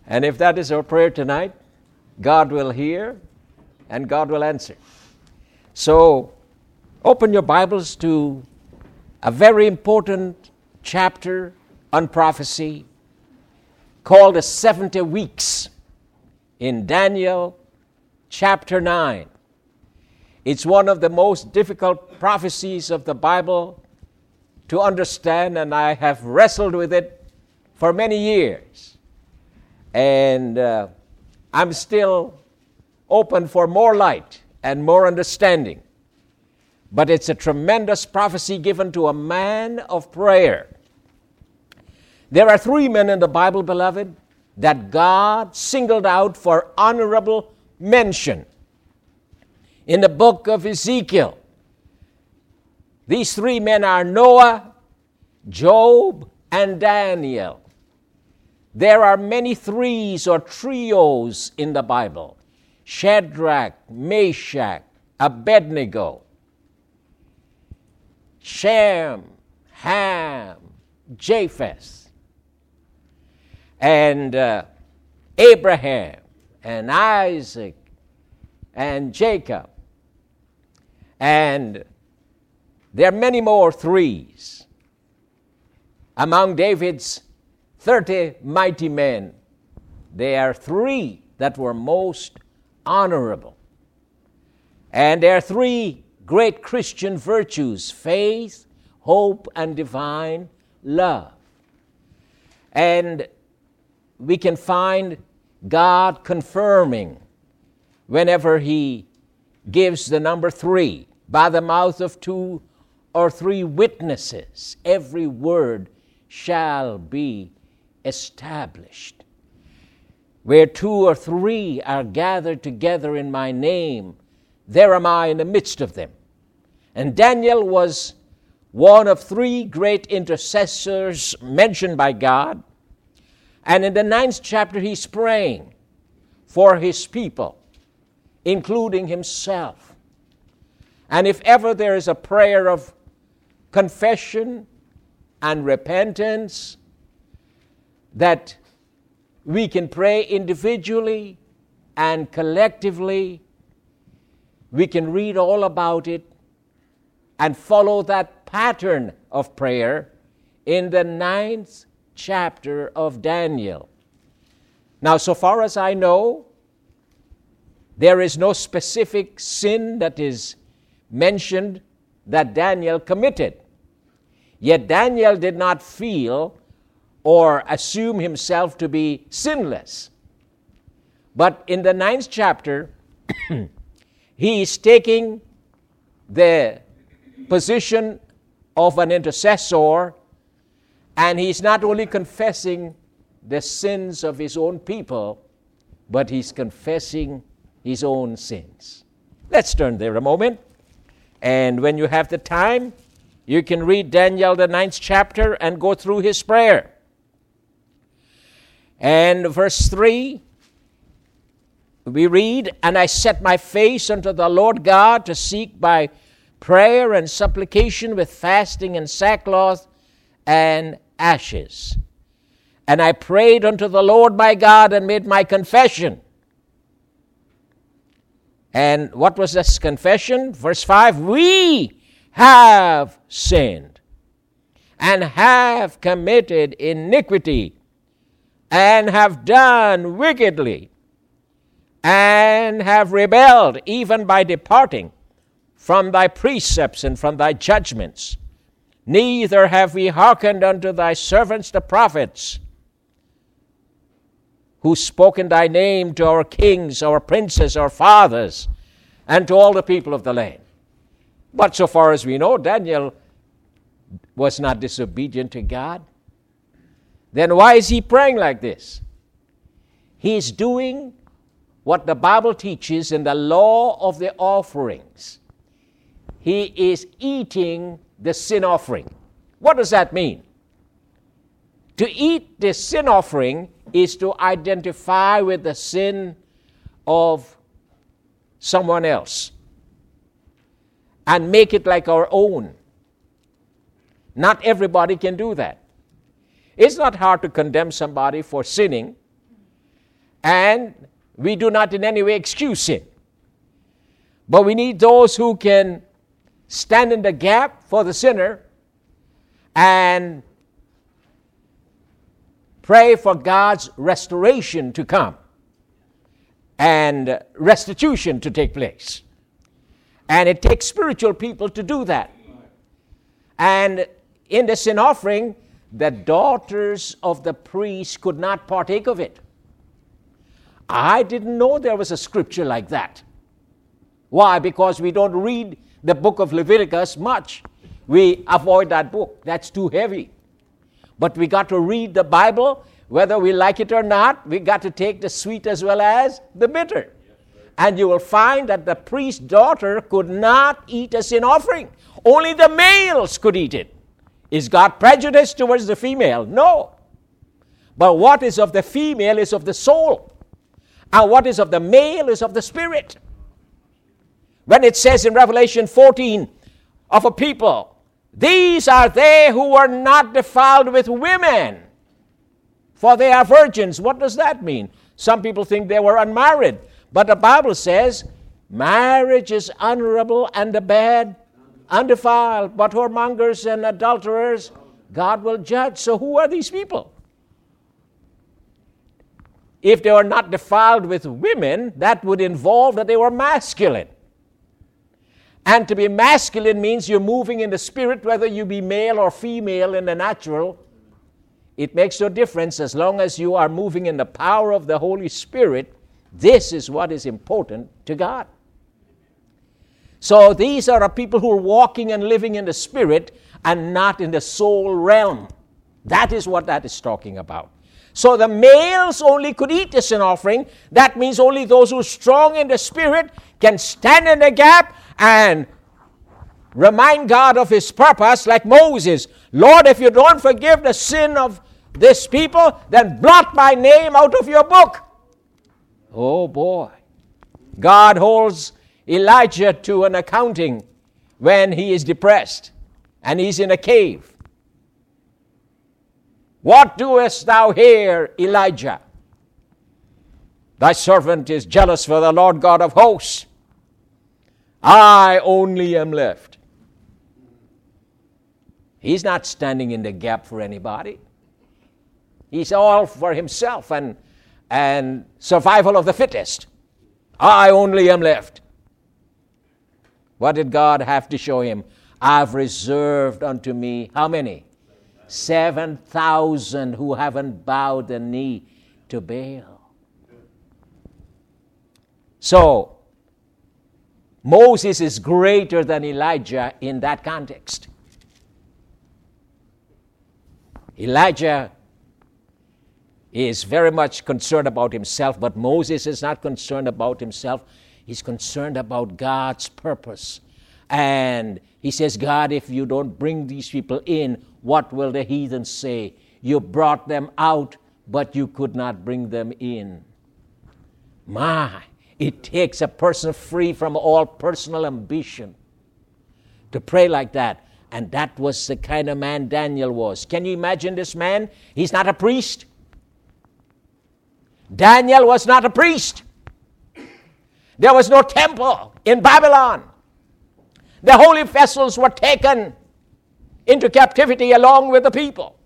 And if that is our prayer tonight, God will hear and God will answer. So, open your Bibles to a very important chapter on prophecy called the 70 Weeks in Daniel chapter 9. It's one of the most difficult prophecies of the Bible to understand, and I have wrestled with it for many years. And I'm still open for more light and more understanding. But it's a tremendous prophecy given to a man of prayer. There are 3 men in the Bible, beloved, that God singled out for honorable mention. In the book of Ezekiel, these 3 men are Noah, Job, and Daniel. There are many threes or trios in the Bible: Shadrach, Meshach, Abednego, Shem, Ham, Japheth, and Abraham, and Isaac, and Jacob. And there are many more threes. Among David's 30 mighty men, there are 3 that were most honorable. And there are 3 great Christian virtues: faith, hope, and divine love. And we can find God confirming whenever He gives the number 3. By the mouth of 2 or 3 witnesses, every word shall be established. Where 2 or 3 are gathered together in my name, there am I in the midst of them. And Daniel was one of 3 great intercessors mentioned by God. And in the 9th chapter, he's praying for his people, including himself. And if ever there is a prayer of confession and repentance that we can pray individually and collectively, we can read all about it and follow that pattern of prayer in the 9th chapter of Daniel. Now, so far as I know, there is no specific sin that is mentioned that Daniel committed. Yet Daniel did not feel or assume himself to be sinless. But in the 9th chapter, he is taking the position of an intercessor, and he's not only confessing the sins of his own people, but he's confessing his own sins. Let's turn there a moment. And when you have the time, you can read Daniel, the 9th chapter, and go through his prayer. And verse 3, we read, "And I set my face unto the Lord God to seek by prayer and supplication with fasting and sackcloth and ashes. And I prayed unto the Lord my God and made my confession." And what was this confession? Verse 5, "We have sinned and have committed iniquity and have done wickedly and have rebelled even by departing from thy precepts and from thy judgments. Neither have we hearkened unto thy servants the prophets, who spoke in thy name to our kings, our princes, our fathers, and to all the people of the land." But so far as we know, Daniel was not disobedient to God. Then why is he praying like this? He's doing what the Bible teaches in the law of the offerings. He is eating the sin offering. What does that mean? To eat the sin offering is to identify with the sin of someone else and make it like our own. Not everybody can do that. It's not hard to condemn somebody for sinning And we do not in any way excuse sin. But we need those who can stand in the gap for the sinner and pray for God's restoration to come and restitution to take place. And it takes spiritual people to do that. And in the sin offering, the daughters of the priest could not partake of it. I didn't know there was a scripture like that. Why? Because we don't read the book of Leviticus much. We avoid that book. That's too heavy. But we got to read the Bible, whether we like it or not. We got to take the sweet as well as the bitter. And you will find that the priest's daughter could not eat a sin offering. Only the males could eat it. Is God prejudiced towards the female? No. But what is of the female is of the soul. And what is of the male is of the spirit. When it says in Revelation 14 of a people, these are they who were not defiled with women, for they are virgins. What does that mean? Some people think they were unmarried. But the Bible says, marriage is honorable and the bed undefiled, but whoremongers and adulterers God will judge. So who are these people? If they were not defiled with women, that would involve that they were masculine. And to be masculine means you're moving in the spirit, whether you be male or female in the natural. It makes no difference as long as you are moving in the power of the Holy Spirit. This is what is important to God. So these are people who are walking and living in the spirit and not in the soul realm. That is what that is talking about. So the males only could eat the sin offering. That means only those who are strong in the spirit can stand in the gap and remind God of his purpose, like Moses. Lord, if you don't forgive the sin of this people, then blot my name out of your book. Oh boy. God holds Elijah to an accounting when he is depressed and he's in a cave. What doest thou here, Elijah? Thy servant is jealous for the Lord God of hosts. I only am left. He's not standing in the gap for anybody. He's all for himself and survival of the fittest. I only am left. What did God have to show him? I've reserved unto me, how many? 7,000 who haven't bowed the knee to Baal. So, Moses is greater than Elijah in that context. Elijah is very much concerned about himself, but Moses is not concerned about himself. He's concerned about God's purpose. And he says, God, if you don't bring these people in, what will the heathen say? You brought them out, but you could not bring them in. My, it takes a person free from all personal ambition to pray like that. And that was the kind of man Daniel was. Can you imagine this man? He's not a priest. Daniel was not a priest. There was no temple in Babylon. The holy vessels were taken into captivity along with the people.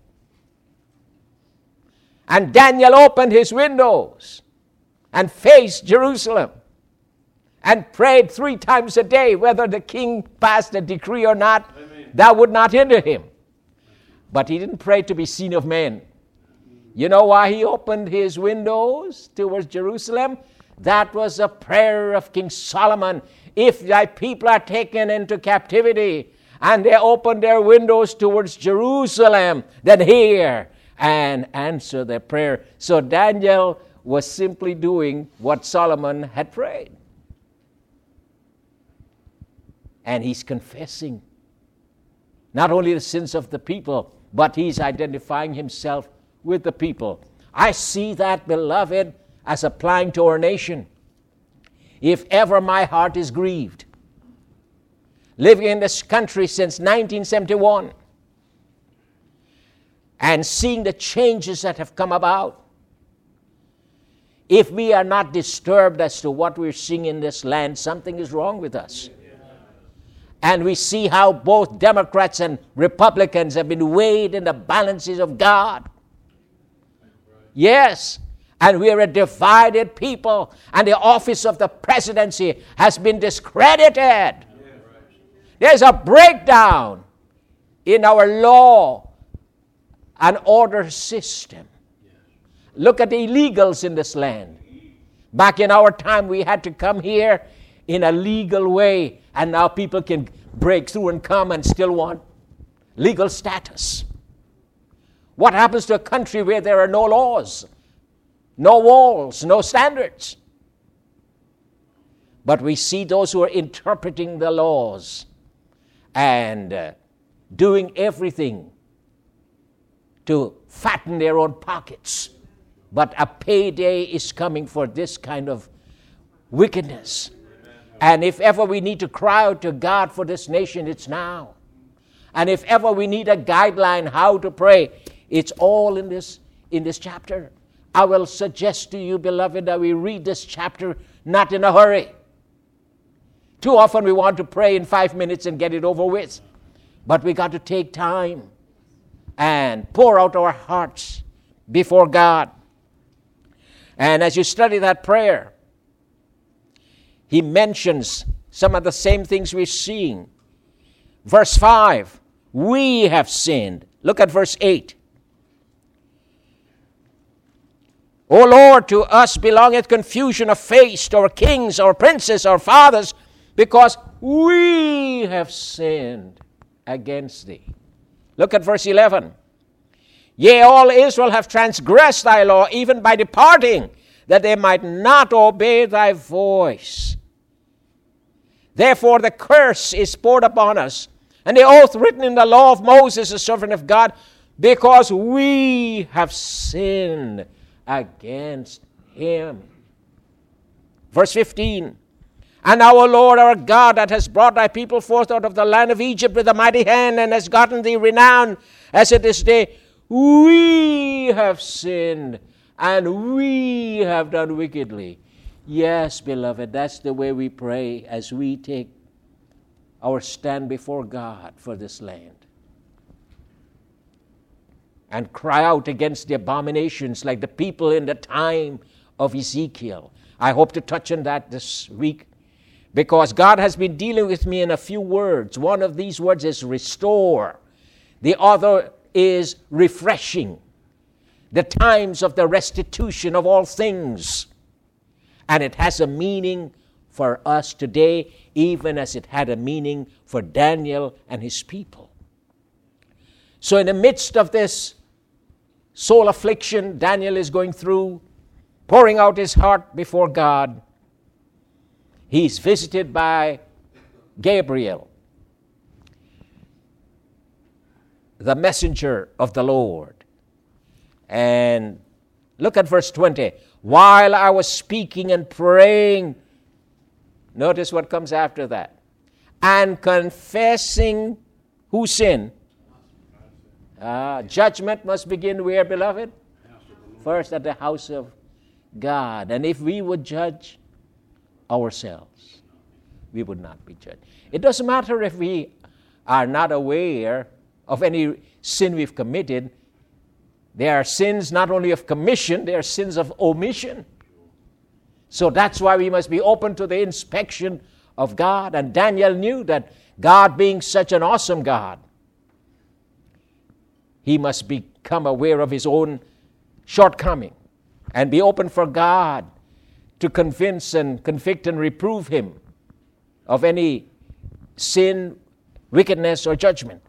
And Daniel opened his windows and faced Jerusalem and prayed 3 times a day, whether the king passed a decree or not. Amen. That would not hinder him. But he didn't pray to be seen of men. You know why he opened his windows towards Jerusalem? That was a prayer of King Solomon. If thy people are taken into captivity and they open their windows towards Jerusalem, then hear and answer their prayer. So Daniel was simply doing what Solomon had prayed. And he's confessing not only the sins of the people, but he's identifying himself with the people. I see that, beloved, as applying to our nation. If ever my heart is grieved, living in this country since 1971, and seeing the changes that have come about, if we are not disturbed as to what we're seeing in this land, something is wrong with us. And we see how both Democrats and Republicans have been weighed in the balances of God. Yes, and we are a divided people, and the office of the presidency has been discredited. There's a breakdown in our law and order system. Look at the illegals in this land. Back in our time, we had to come here in a legal way, and now people can break through and come and still want legal status. What happens to a country where there are no laws, no walls, no standards? But we see those who are interpreting the laws and doing everything to fatten their own pockets. But a payday is coming for this kind of wickedness. And if ever we need to cry out to God for this nation, it's now. And if ever we need a guideline how to pray, it's all in this chapter. I will suggest to you, beloved, that we read this chapter not in a hurry. Too often we want to pray in 5 minutes and get it over with. But we got to take time and pour out our hearts before God. And as you study that prayer, he mentions some of the same things we're seeing. Verse 5, we have sinned. Look at verse 8. O Lord, to us belongeth confusion of face, to our kings, our princes, our fathers, because we have sinned against thee. Look at verse 11. Yea, all Israel have transgressed thy law, even by departing, that they might not obey thy voice. Therefore the curse is poured upon us, and the oath written in the law of Moses, the servant of God, because we have sinned against him. Verse 15. And now, O Lord, our God, that has brought thy people forth out of the land of Egypt with a mighty hand, and has gotten thee renown, as at this day, we have sinned, and we have done wickedly. Yes, beloved, that's the way we pray as we take our stand before God for this land. And cry out against the abominations like the people in the time of Ezekiel. I hope to touch on that this week, because God has been dealing with me in a few words. One of these words is restore. The other is refreshing. The times of the restitution of all things. And it has a meaning for us today, even as it had a meaning for Daniel and his people. So in the midst of this soul affliction Daniel is going through, pouring out his heart before God, he's visited by Gabriel, the messenger of the Lord. And look at verse 20. While I was speaking and praying, notice what comes after that. And confessing whose sin? Judgment must begin where, beloved? First at the house of God. And if we would judge ourselves, we would not be judged. It doesn't matter if we are not aware of any sin we've committed. There are sins not only of commission, there are sins of omission. So that's why we must be open to the inspection of God. And Daniel knew that God being such an awesome God, he must become aware of his own shortcoming and be open for God to convince and convict and reprove him of any sin, wickedness, or judgment.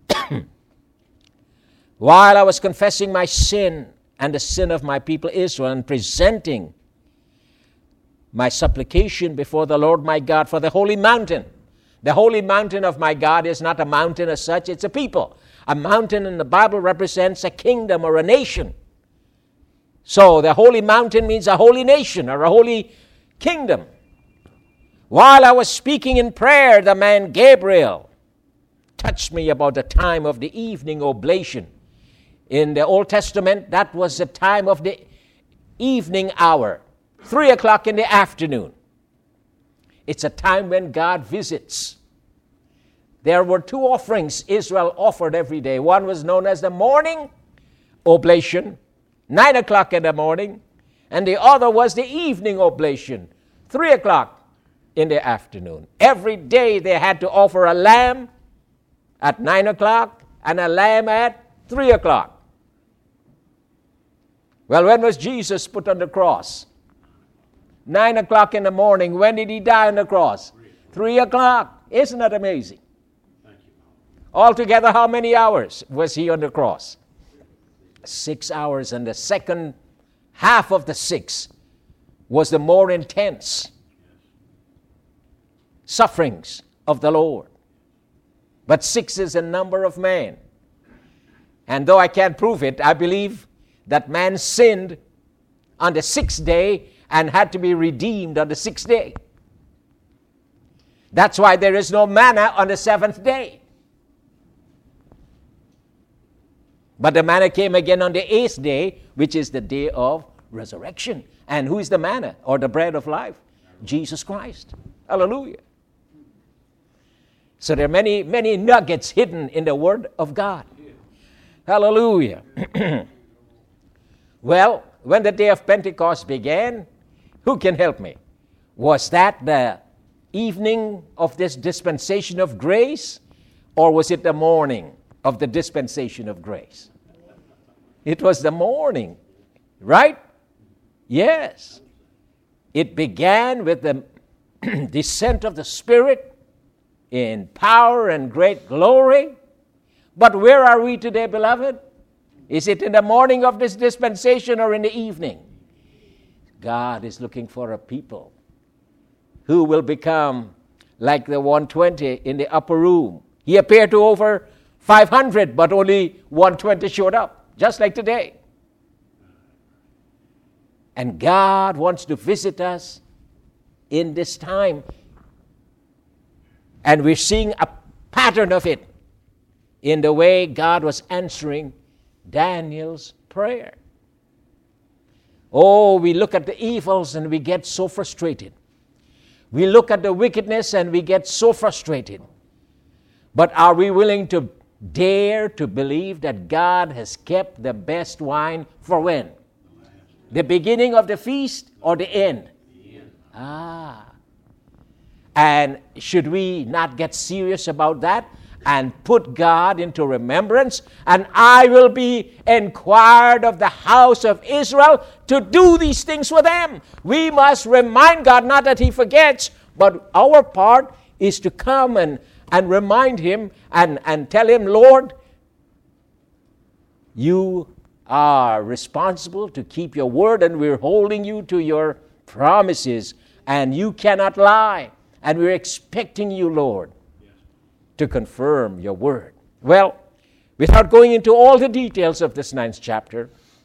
While I was confessing my sin and the sin of my people Israel and presenting my supplication before the Lord my God for the holy mountain. The holy mountain of my God is not a mountain as such, it's a people. A mountain in the Bible represents a kingdom or a nation. So the holy mountain means a holy nation or a holy kingdom. While I was speaking in prayer, the man Gabriel touched me about the time of the evening oblation. In the Old Testament, that was the time of the evening hour. 3 o'clock in the afternoon. It's a time when God visits. There were 2 offerings Israel offered every day. One was known as the morning oblation, 9 o'clock in the morning, and the other was the evening oblation, 3 o'clock in the afternoon. Every day they had to offer a lamb at 9 o'clock and a lamb at 3 o'clock. Well, when was Jesus put on the cross? 9 o'clock in the morning. When did he die on the cross? 3 o'clock. Isn't that amazing? Altogether, how many hours was he on the cross? 6 hours, and the second half of the 6 was the more intense sufferings of the Lord. But 6 is a number of man. And though I can't prove it, I believe that man sinned on the 6th day and had to be redeemed on the 6th day. That's why there is no manna on the 7th day. But the manna came again on the 8th day, which is the day of resurrection. And who is the manna or the bread of life? Jesus Christ. Hallelujah. So there are many, many nuggets hidden in the Word of God. Hallelujah. Well, when the day of Pentecost began, who can help me? Was that the evening of this dispensation of grace, or was it the morning of the dispensation of grace? It was the morning, right? Yes. It began with the descent of the Spirit in power and great glory. But where are we today, beloved? Is it in the morning of this dispensation or in the evening? God is looking for a people who will become like the 120 in the upper room. He appeared to over 500, but only 120 showed up, just like today. And God wants to visit us in this time. And we're seeing a pattern of it in the way God was answering Daniel's prayer. Oh, we look at the evils and we get so frustrated. We look at the wickedness and we get so frustrated. But are we willing to dare to believe that God has kept the best wine for when? The beginning of the feast or the end? And should we not get serious about that and put God into remembrance? And I will be inquired of the house of Israel to do these things for them. We must remind God, not that He forgets, but our part is to come and remind Him and tell Him, Lord, you are responsible to keep your word, and we're holding you to your promises, and you cannot lie. And we're expecting you, Lord, to confirm your word. Well, without going into all the details of this 9th chapter,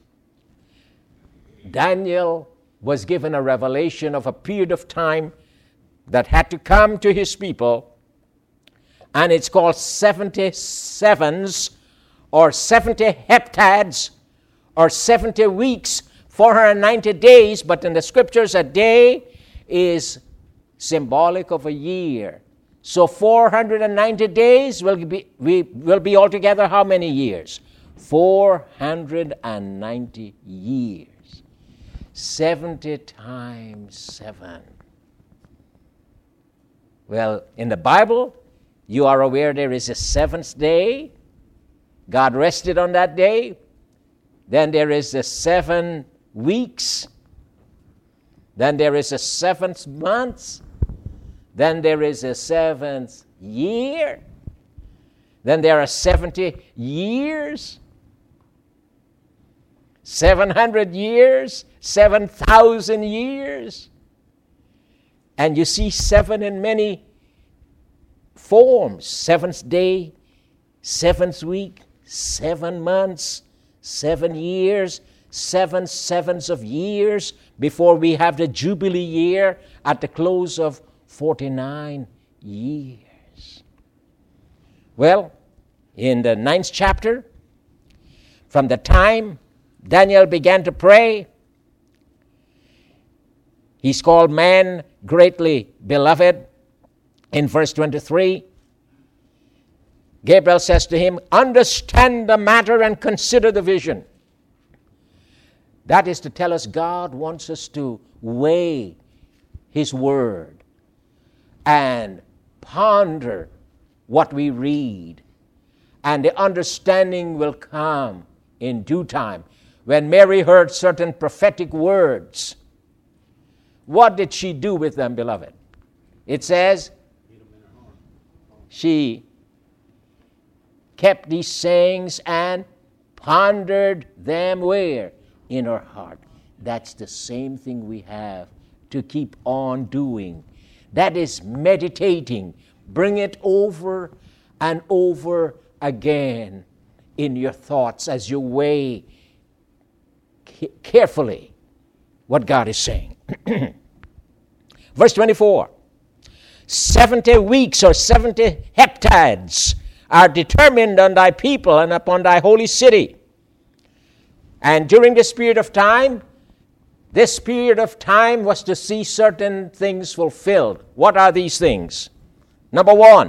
Daniel was given a revelation of a period of time that had to come to his people, and it's called 77s or 70 heptads or 70 weeks, 490 days, but in the scriptures a day is symbolic of a year. So 490 days will be altogether how many years? 490 years. 70 times 7. Well, in the Bible, you are aware there is a 7th day. God rested on that day. Then there is the 7 weeks. Then there is a 7th month. Then there is a 7th year. Then there are 70 years. 700 years. 7,000 years. And you see 7 in many forms. 7th day, 7th week, 7 months, 7 years, 7 sevens of years before we have the Jubilee year at the close of 49 years. Well, in the 9th chapter, from the time Daniel began to pray, He's called man greatly beloved. In verse 23, Gabriel says to him, understand the matter and consider the vision. That is to tell us God wants us to weigh His Word and ponder what we read. And the understanding will come in due time. When Mary heard certain prophetic words, what did she do with them, beloved? It says she kept these sayings and pondered them where? In her heart. That's the same thing we have to keep on doing. That is meditating. Bring it over and over again in your thoughts as you weigh carefully what God is saying. Verse 24. 70 weeks or 70 heptads are determined on thy people and upon thy holy city. And during this period of time was to see certain things fulfilled. What are these things? Number one,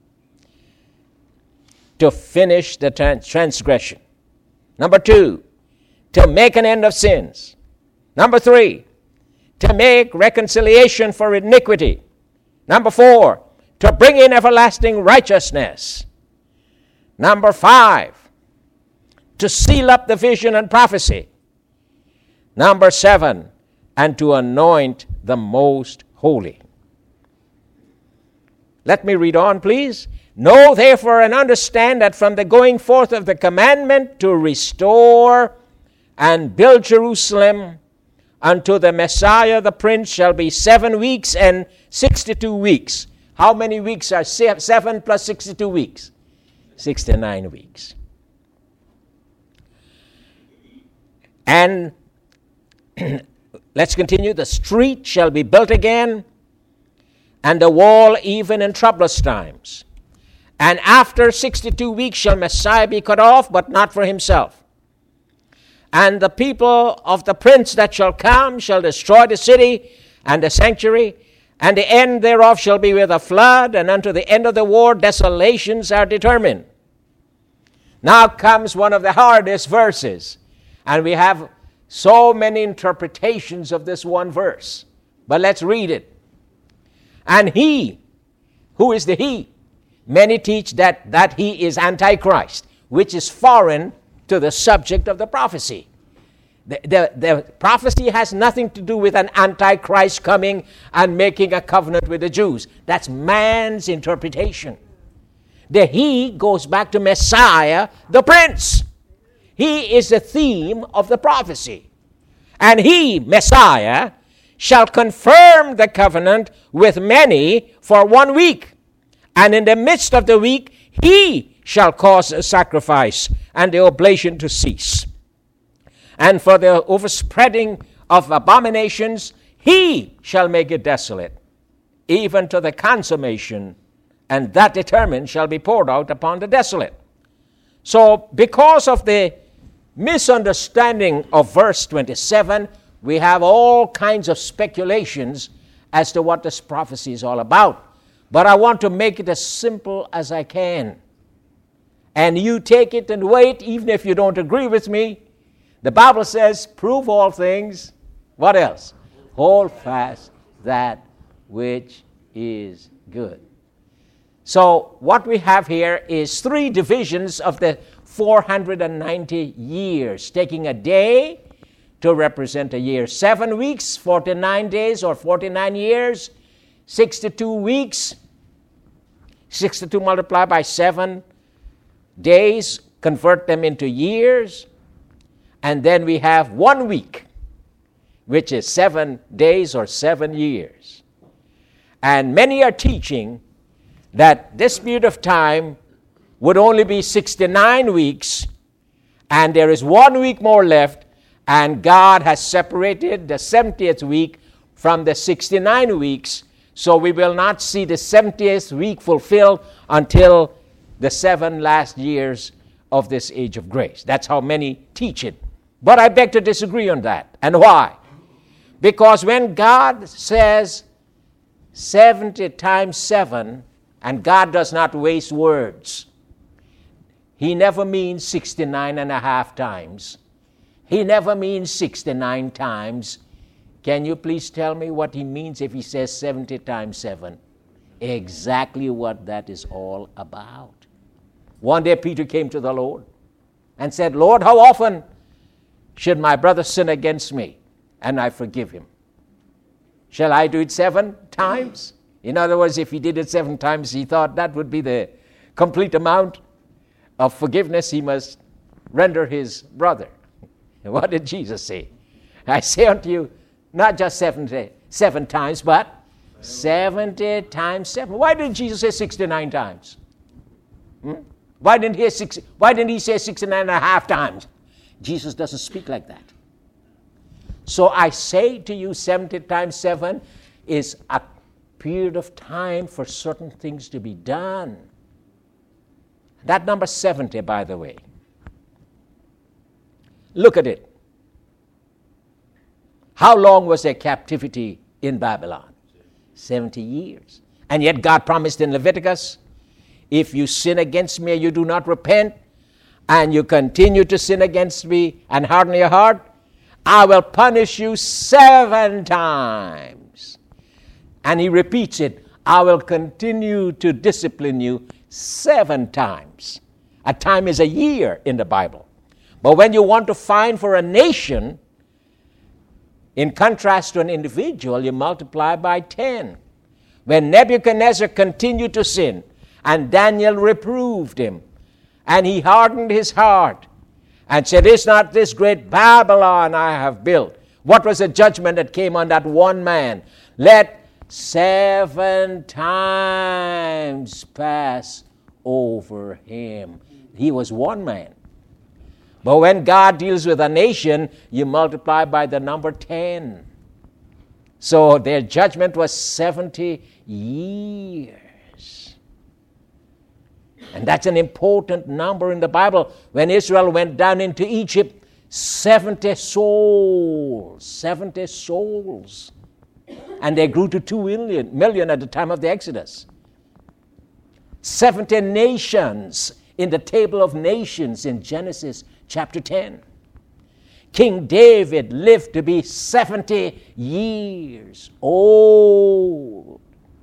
to finish the transgression. Number two, to make an end of sins. Number three, to make reconciliation for iniquity. Number four, to bring in everlasting righteousness. Number five, to seal up the vision and prophecy. Number seven, and to anoint the most holy. Let me read on, please. Know therefore and understand that from the going forth of the commandment to restore and build Jerusalem unto the Messiah the Prince shall be 7 weeks and 62 weeks. How many weeks are 7 plus 62 weeks? 69 weeks. And let's continue. The street shall be built again, and the wall even in troublous times. And after 62 weeks shall Messiah be cut off, but not for himself. And the people of the prince that shall come shall destroy the city and the sanctuary, and the end thereof shall be with a flood, and unto the end of the war desolations are determined. Now comes one of the hardest verses, and we have so many interpretations of this one verse. But let's read it. And he, who is the he? Many teach that he is Antichrist, which is foreign to the subject of the prophecy. The prophecy has nothing to do with an Antichrist coming and making a covenant with the Jews. That's man's interpretation. The he goes back to Messiah, the Prince. He is the theme of the prophecy. And he, Messiah, shall confirm the covenant with many for 1 week. And in the midst of the week, he shall cause a sacrifice and the oblation to cease. And for the overspreading of abominations, he shall make it desolate, even to the consummation, and that determined shall be poured out upon the desolate. So, because of the misunderstanding of verse 27, we have all kinds of speculations as to what this prophecy is all about. But I want to make it as simple as I can. And you take it and wait, even if you don't agree with me. The Bible says, prove all things. What else? Hold fast that which is good. So what we have here is 3 divisions of the 490 years, taking a day to represent a year. 7 weeks, 49 days or 49 years, 62 weeks, 62 multiplied by 7 days, convert them into years, and then we have 1 week, which is 7 days or 7 years. And many are teaching that this period of time would only be 69 weeks, and there is 1 week more left, and God has separated the 70th week from the 69 weeks, so we will not see the 70th week fulfilled until the 7 last years of this age of grace. That's how many teach it. But I beg to disagree on that. And why? Because when God says 70 times 7, and God does not waste words, He never means 69 and a half times. He never means 69 times. Can you please tell me what He means if He says 70 times 7? Exactly what that is all about. One day Peter came to the Lord and said, Lord, how often should my brother sin against me and I forgive him? Shall I do it 7 times? In other words, if he did it 7 times, he thought that would be the complete amount of forgiveness he must render his brother. What did Jesus say? I say unto you, not just 7 times, but 70 times 7. Why did Jesus say 69 times? Why didn't he say 69 and a half times? Jesus doesn't speak like that. So I say to you, 70 times 7 is a period of time for certain things to be done. That number 70, by the way, look at it. How long was their captivity in Babylon? 70 years. And yet God promised in Leviticus, if you sin against me and you do not repent, and you continue to sin against me and harden your heart, I will punish you 7 times. And he repeats it, I will continue to discipline you 7 times. A time is a year in the Bible. But when you want to find for a nation, in contrast to an individual, you multiply by 10. When Nebuchadnezzar continued to sin, and Daniel reproved him, and he hardened his heart, and said, is not this great Babylon I have built? What was the judgment that came on that one man? Let 7 times pass over him. He was one man. But when God deals with a nation, you multiply by the number 10. So their judgment was 70 years. And that's an important number in the Bible. When Israel went down into Egypt, 70 souls. And they grew to 2 million at the time of the Exodus. 70 nations in the table of nations in Genesis chapter 10. King David lived to be 70 years old.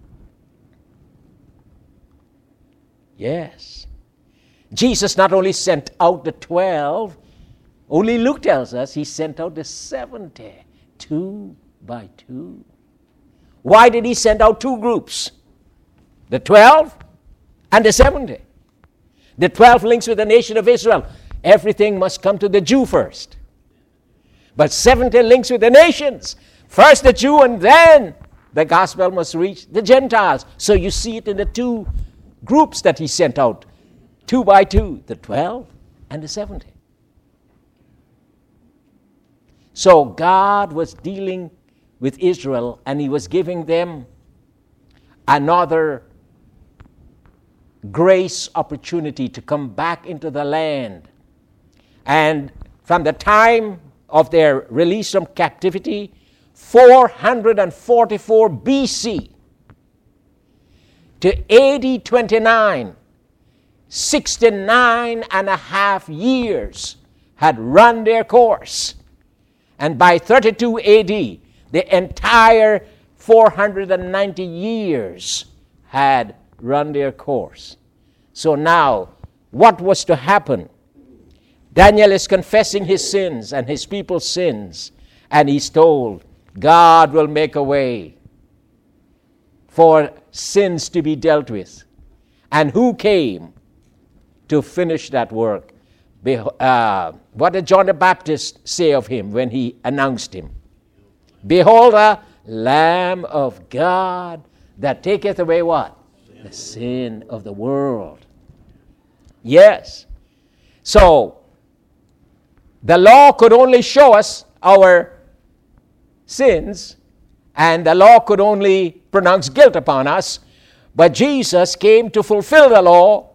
Yes. Jesus not only sent out the 12, only Luke tells us he sent out the 70, 2 by 2. Why did he send out 2 groups? The 12 and the 70. The 12 links with the nation of Israel. Everything must come to the Jew first. But 70 links with the nations. First the Jew, and then the gospel must reach the Gentiles. So you see it in the 2 groups that he sent out. 2 by 2, the 12 and the 70. So God was dealing with Israel, and he was giving them another grace opportunity to come back into the land. And from the time of their release from captivity, 444 BC to AD 29, 69 and a half years had run their course. And by 32 AD, the entire 490 years had run their course. So now, what was to happen? Daniel is confessing his sins and his people's sins, and he's told God will make a way for sins to be dealt with. And who came to finish that work? What did John the Baptist say of him when he announced him? Behold, the Lamb of God that taketh away what? The sin of the world. Yes. So, the law could only show us our sins, and the law could only pronounce guilt upon us, but Jesus came to fulfill the law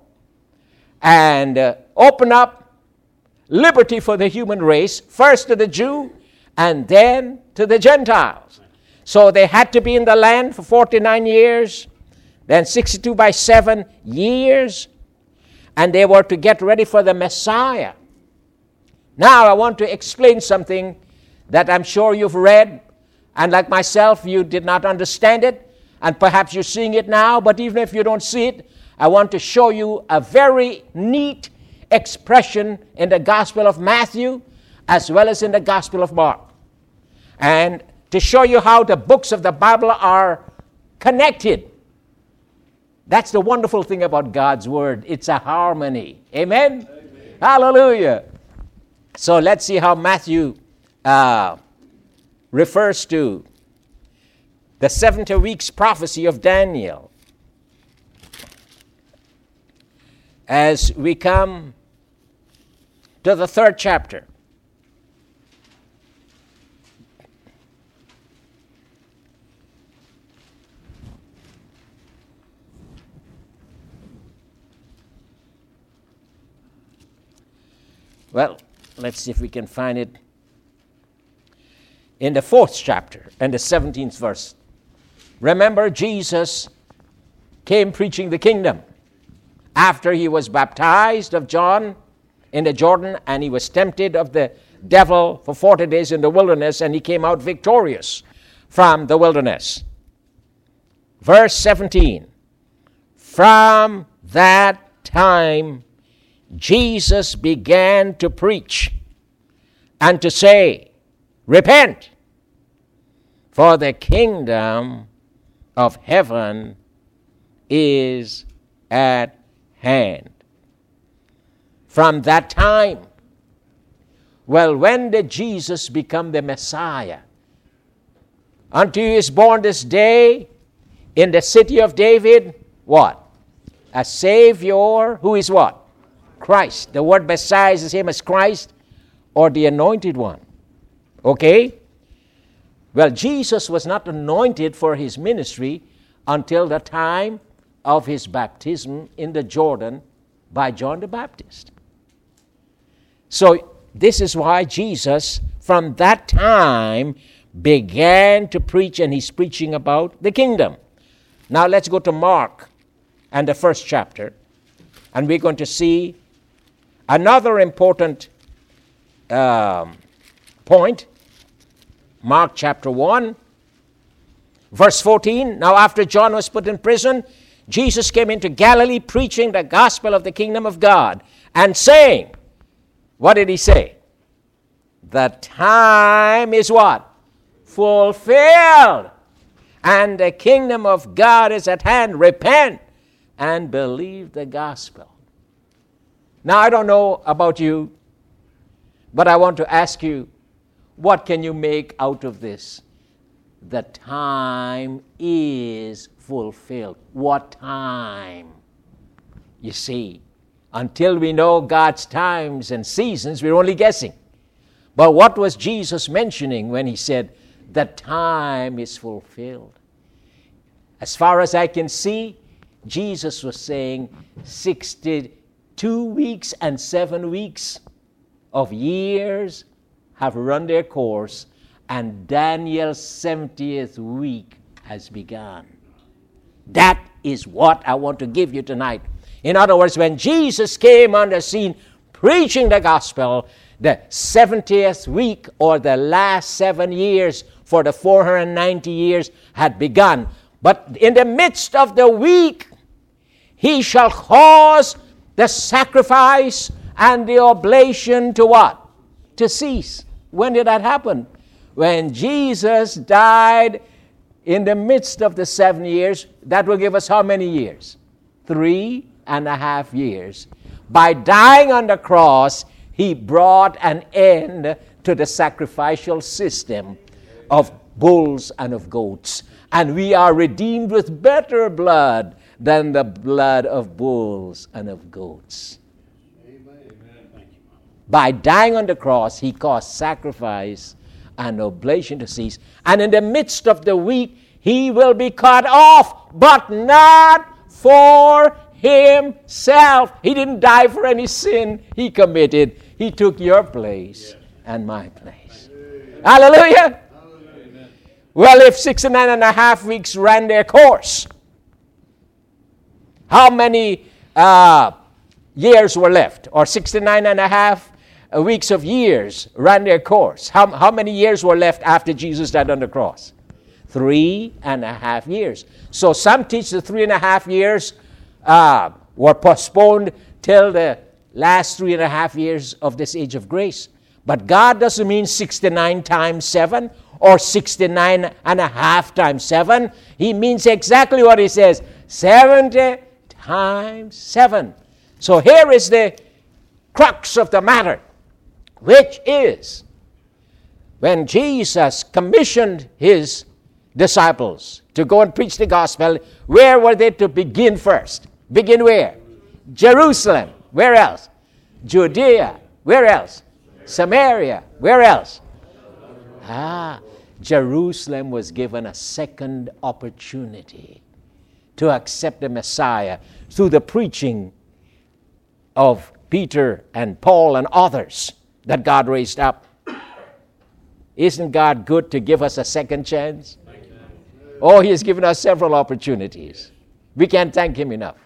and open up liberty for the human race, first to the Jew and then to the Gentiles. So they had to be in the land for 49 years, then 62 by 7 years, and they were to get ready for the Messiah. Now I want to explain something that I'm sure you've read, and like myself, you did not understand it, and perhaps you're seeing it now, but even if you don't see it, I want to show you a very neat expression in the Gospel of Matthew as well as in the Gospel of Mark. And to show you how the books of the Bible are connected. That's the wonderful thing about God's Word. It's a harmony. Amen? Amen. Hallelujah. So let's see how Matthew refers to the 70 weeks prophecy of Daniel. As we come to the 3rd chapter. Well, let's see if we can find it in the 4th chapter and the 17th verse. Remember, Jesus came preaching the kingdom after he was baptized of John in the Jordan, and he was tempted of the devil for 40 days in the wilderness, and he came out victorious from the wilderness. Verse 17, from that time Jesus began to preach and to say, repent, for the kingdom of heaven is at hand. From that time. Well, when did Jesus become the Messiah? Unto you is born this day in the city of David, what? A Savior who is what? Christ. The word Messiah is the same as Christ or the Anointed One. Okay? Well, Jesus was not anointed for his ministry until the time of his baptism in the Jordan by John the Baptist. So this is why Jesus, from that time, began to preach, and he's preaching about the kingdom. Now let's go to Mark and the 1st chapter, and we're going to see another important point. Mark chapter 1, verse 14. Now after John was put in prison, Jesus came into Galilee preaching the gospel of the kingdom of God and saying, what did he say? The time is what? Fulfilled. And the kingdom of God is at hand. Repent and believe the gospel. Now, I don't know about you, but I want to ask you, what can you make out of this? The time is fulfilled. What time? You see, until we know God's times and seasons, we're only guessing. But what was Jesus mentioning when he said, the time is fulfilled? As far as I can see, Jesus was saying 62 weeks and 7 weeks of years have run their course, and Daniel's 70th week has begun. That is what I want to give you tonight. In other words, when Jesus came on the scene preaching the gospel, the 70th week, or the last 7 years for the 490 years, had begun. But in the midst of the week, he shall cause the sacrifice and the oblation to what? To cease. When did that happen? When Jesus died in the midst of the 7 years. That will give us how many years? 3.5 years. By dying on the cross, he brought an end to the sacrificial system of bulls and of goats. And we are redeemed with better blood than the blood of bulls and of goats. By dying on the cross, he caused sacrifice and oblation to cease. And in the midst of the week, he will be cut off, but not for himself. He didn't die for any sin he committed. He took your place and my place. Hallelujah. Well, if 69 and a half weeks ran their course, how many years were left? Or 69 and a half weeks of years ran their course. How many years were left after Jesus died on the cross? 3.5 years. So some teach the 3.5 years were postponed till the last 3.5 years of this age of grace. But God doesn't mean 69 times 7 or 69 and a half times 7. He means exactly what he says, 70 times 7. So here is the crux of the matter, which is when Jesus commissioned his disciples to go and preach the gospel, where were they to begin first? Begin where? Jerusalem. Where else? Judea. Where else? Samaria. Where else? Jerusalem was given a second opportunity to accept the Messiah through the preaching of Peter and Paul and others that God raised up. Isn't God good to give us a second chance? Oh, he has given us several opportunities. We can't thank him enough.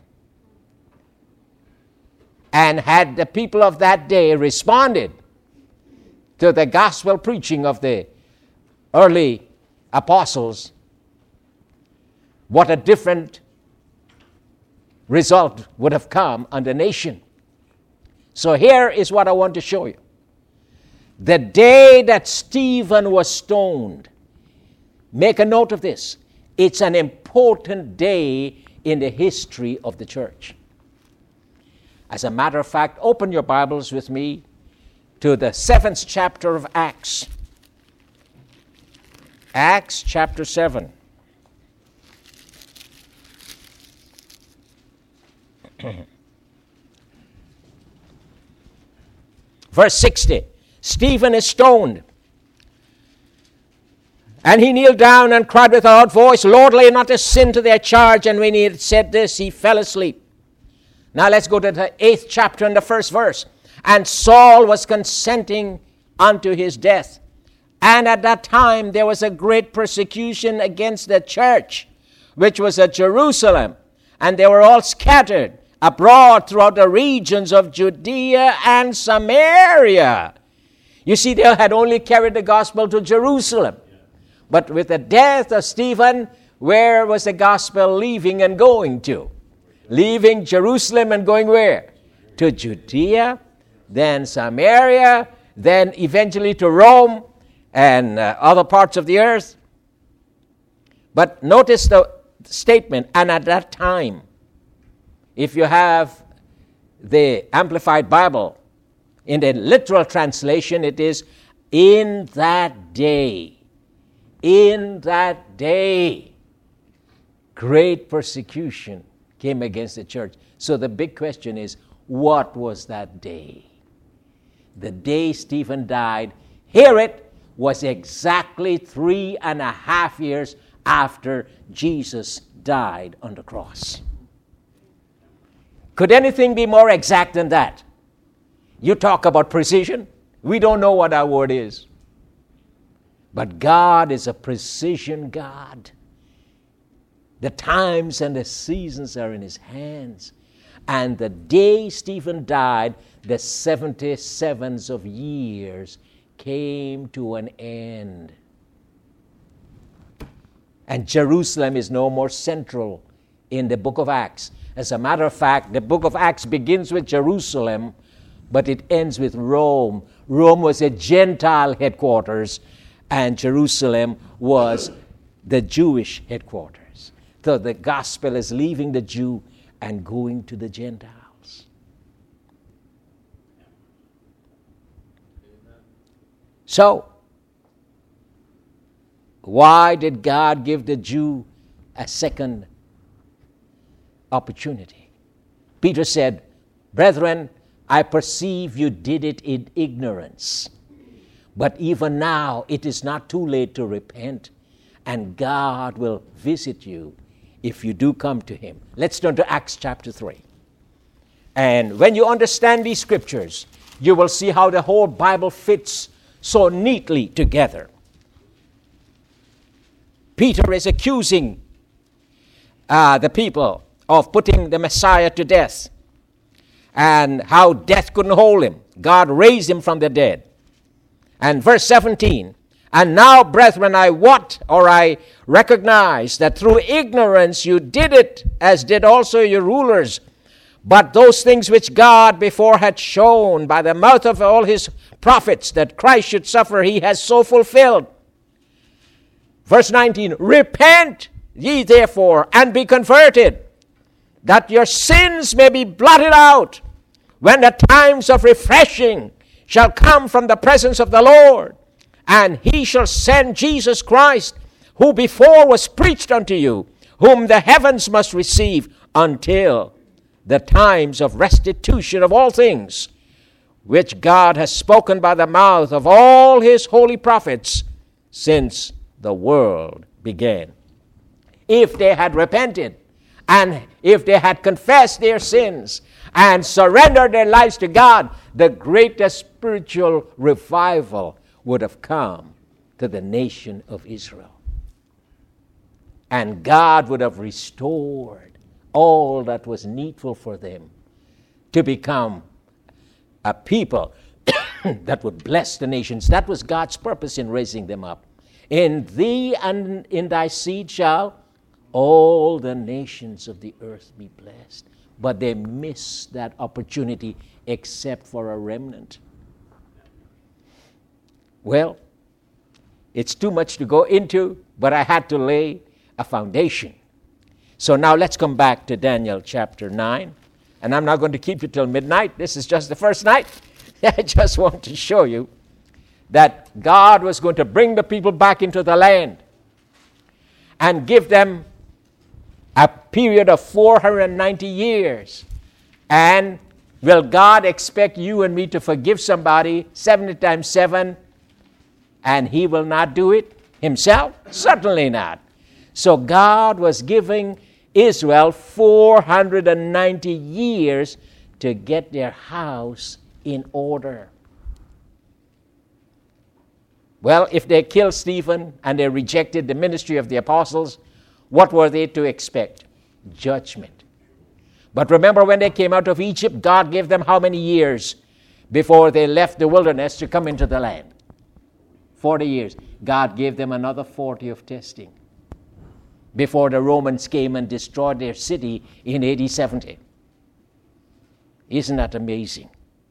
And had the people of that day responded to the gospel preaching of the early apostles, what a different result would have come on the nation. So here is what I want to show you. The day that Stephen was stoned, make a note of this. It's an important day in the history of the church. As a matter of fact, open your Bibles with me to the 7th chapter of Acts. Acts chapter 7. Verse 60. Stephen is stoned. And he kneeled down and cried with a loud voice, Lord, lay not a sin to their charge. And when he had said this, he fell asleep. Now let's go to the 8th chapter and the 1st verse. And Saul was consenting unto his death. And at that time there was a great persecution against the church, which was at Jerusalem. And they were all scattered abroad throughout the regions of Judea and Samaria. You see, they had only carried the gospel to Jerusalem. But with the death of Stephen, where was the gospel leaving and going to? Leaving Jerusalem and going where? To Judea, then Samaria, then eventually to Rome and other parts of the earth. But notice the statement, and at that time. If you have the Amplified Bible, in the literal translation, it is, in that day, great persecution came against the church. So the big question is, what was that day? The day Stephen died, hear it, was exactly 3.5 years after Jesus died on the cross. Could anything be more exact than that? You talk about precision. We don't know what our word is. But God is a precision God. The times and the seasons are in his hands. And the day Stephen died, the 77 of years came to an end. And Jerusalem is no more central in the book of Acts. As a matter of fact, the book of Acts begins with Jerusalem, but it ends with Rome. Rome was a Gentile headquarters, and Jerusalem was the Jewish headquarters. So the gospel is leaving the Jew and going to the Gentiles. So, why did God give the Jew a second opportunity? Peter said, Brethren, I perceive you did it in ignorance. But even now it is not too late to repent, and God will visit you if you do come to him. Let's turn to Acts chapter 3. And when you understand these scriptures, you will see how the whole Bible fits so neatly together. Peter is accusing the people of putting the Messiah to death and how death couldn't hold him. God raised him from the dead. And verse 17, and now, brethren, I recognize that through ignorance you did it, as did also your rulers. But those things which God before had shown by the mouth of all his prophets that Christ should suffer, he has so fulfilled. Verse 19, repent ye therefore and be converted, that your sins may be blotted out, when the times of refreshing shall come from the presence of the Lord. And he shall send Jesus Christ, who before was preached unto you, whom the heavens must receive until the times of restitution of all things, which God has spoken by the mouth of all his holy prophets since the world began. If they had repented, and if they had confessed their sins and surrendered their lives to God, the greatest spiritual revival would have come to the nation of Israel. And God would have restored all that was needful for them to become a people that would bless the nations. That was God's purpose in raising them up. In thee and in thy seed shall all the nations of the earth be blessed. But they missed that opportunity except for a remnant. Well, it's too much to go into, but I had to lay a foundation. So now let's come back to Daniel chapter 9. And I'm not going to keep you till midnight. This is just the first night. I just want to show you that God was going to bring the people back into the land and give them a period of 490 years. And will God expect you and me to forgive somebody 70 times 7 and he will not do it himself? Certainly not. So God was giving Israel 490 years to get their house in order. Well, if they killed Stephen and they rejected the ministry of the apostles, what were they to expect? Judgment. But remember, when they came out of Egypt, God gave them how many years before they left the wilderness to come into the land? 40 years. God gave them another 40 of testing before the Romans came and destroyed their city in AD 70. Isn't that amazing?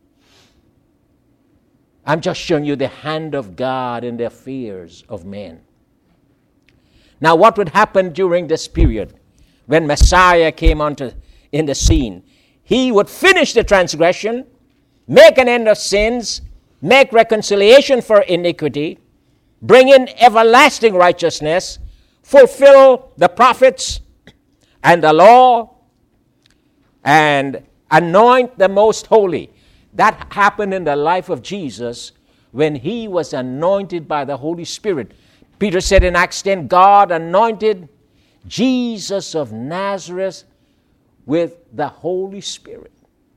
I'm just showing you the hand of God in the affairs of men. Now, what would happen during this period when Messiah came in the scene? He would finish the transgression, make an end of sins, make reconciliation for iniquity, bring in everlasting righteousness, fulfill the prophets and the law, and anoint the most holy. That happened in the life of Jesus when he was anointed by the Holy Spirit. Peter said in Acts 10, God anointed Jesus of Nazareth with the Holy Spirit.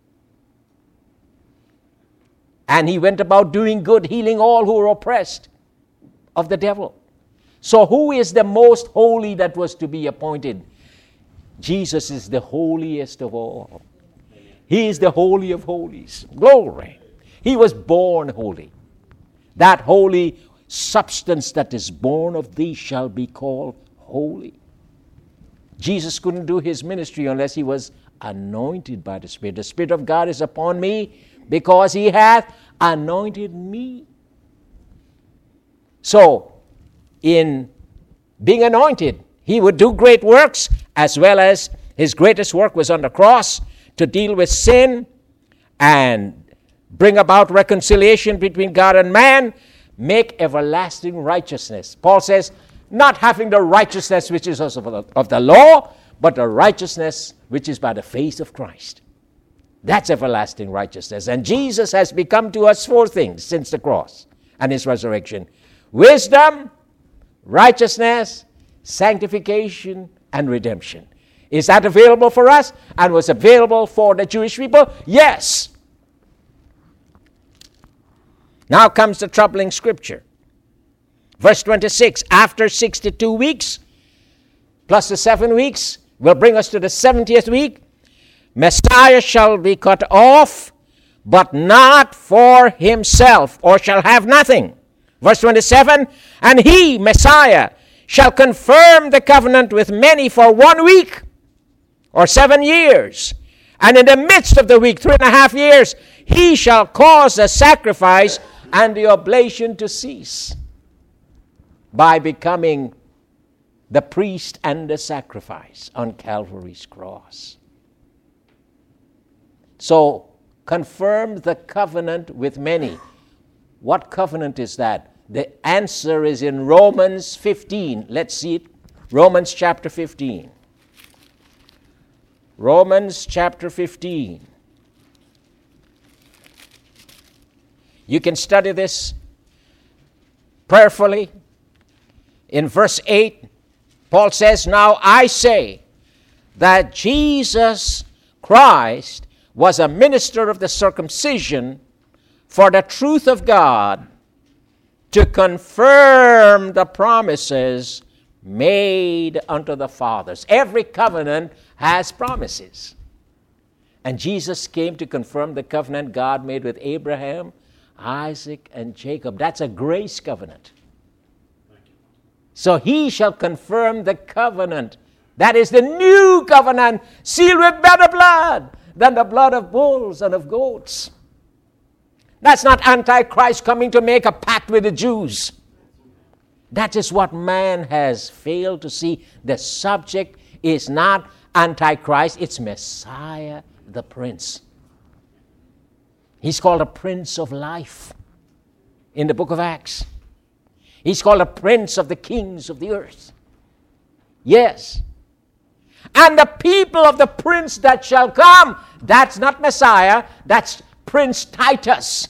And he went about doing good, healing all who were oppressed of the devil. So who is the most holy that was to be appointed? Jesus is the holiest of all. He is the holy of holies. Glory. He was born holy. That holy substance that is born of thee shall be called holy. Jesus couldn't do his ministry unless he was anointed by the Spirit. The Spirit of God is upon me because he hath anointed me. So, in being anointed, he would do great works, as well as his greatest work was on the cross to deal with sin and bring about reconciliation between God and man, make everlasting righteousness. Paul says, not having the righteousness which is of the law, but the righteousness which is by the faith of Christ. That's everlasting righteousness. And Jesus has become to us 4 things since the cross and his resurrection: wisdom, righteousness, sanctification, and redemption. Is that available for us and was available for the Jewish people? Yes. Now comes the troubling scripture. Verse 26, after 62 weeks, plus the 7 weeks, will bring us to the 70th week. Messiah shall be cut off, but not for himself, or shall have nothing. Verse 27, and he, Messiah, shall confirm the covenant with many for 1 week, or 7 years. And in the midst of the week, 3.5 years, he shall cause the sacrifice and the oblation to cease by becoming the priest and the sacrifice on Calvary's cross. So, confirm the covenant with many. What covenant is that? The answer is in Romans 15. Let's see it. Romans chapter 15. Romans chapter 15. You can study this prayerfully. In verse 8, Paul says, now I say that Jesus Christ was a minister of the circumcision for the truth of God, to confirm the promises made unto the fathers. Every covenant has promises. And Jesus came to confirm the covenant God made with Abraham, Isaac, and Jacob. That's a grace covenant. So he shall confirm the covenant. That is the new covenant, sealed with better blood than the blood of bulls and of goats. That's not Antichrist coming to make a pact with the Jews. That is what man has failed to see. The subject is not Antichrist, it's Messiah the Prince. He's called a Prince of Life in the book of Acts. He's called a Prince of the kings of the earth. Yes. And the people of the Prince that shall come, that's not Messiah, that's Prince Titus,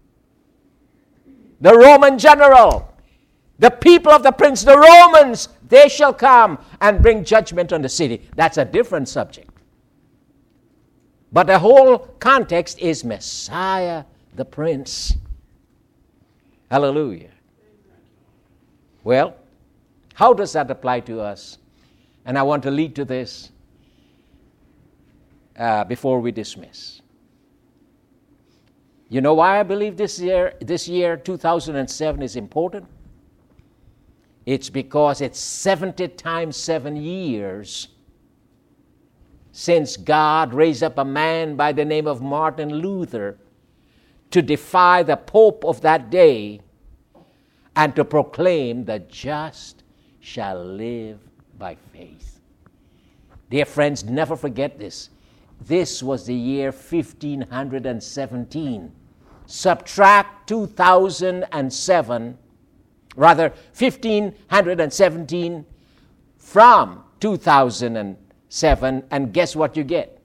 the Roman general. The people of the Prince, the Romans, they shall come and bring judgment on the city. That's a different subject. But the whole context is Messiah the Prince. Hallelujah. Well, how does that apply to us? And I want to lead to this before we dismiss. You know why I believe this year 2007 is important? It's because it's 70 times 7 years since God raised up a man by the name of Martin Luther to defy the Pope of that day and to proclaim the just shall live by faith. Dear friends, never forget this. This was the year 1517. Subtract 2007, rather 1517 from 2007, and guess what you get?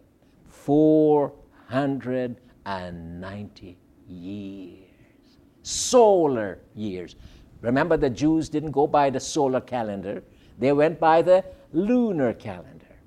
490 years. Solar years. Remember, the Jews didn't go by the solar calendar. They went by the lunar calendar.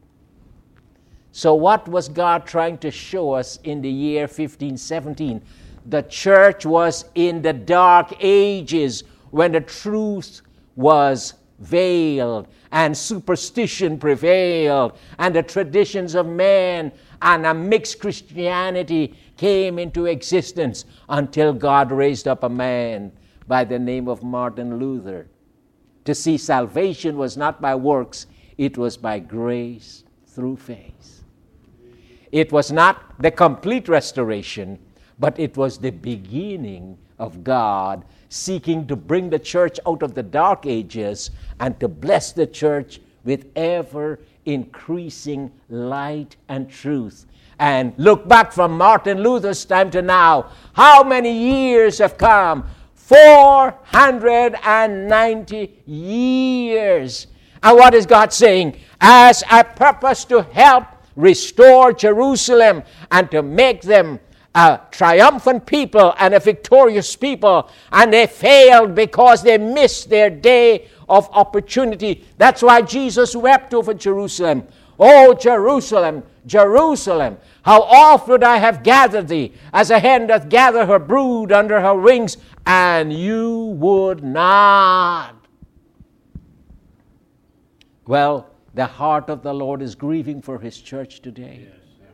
So what was God trying to show us in the year 1517? The church was in the dark ages when the truth was veiled and superstition prevailed and the traditions of man and a mixed Christianity came into existence until God raised up a man by the name of Martin Luther to see salvation was not by works, it was by grace through faith. It was not the complete restoration, but it was the beginning of God seeking to bring the church out of the dark ages and to bless the church with ever increasing light and truth. And look back from Martin Luther's time to now. How many years have come? 490 years. And what is God saying? As I purpose to help restore Jerusalem and to make them a triumphant people and a victorious people, and they failed because they missed their day of opportunity. That's why Jesus wept over Jerusalem. Oh, Jerusalem, Jerusalem, how oft would I have gathered thee, as a hen doth gather her brood under her wings, and you would not. Well, the heart of the Lord is grieving for His church today.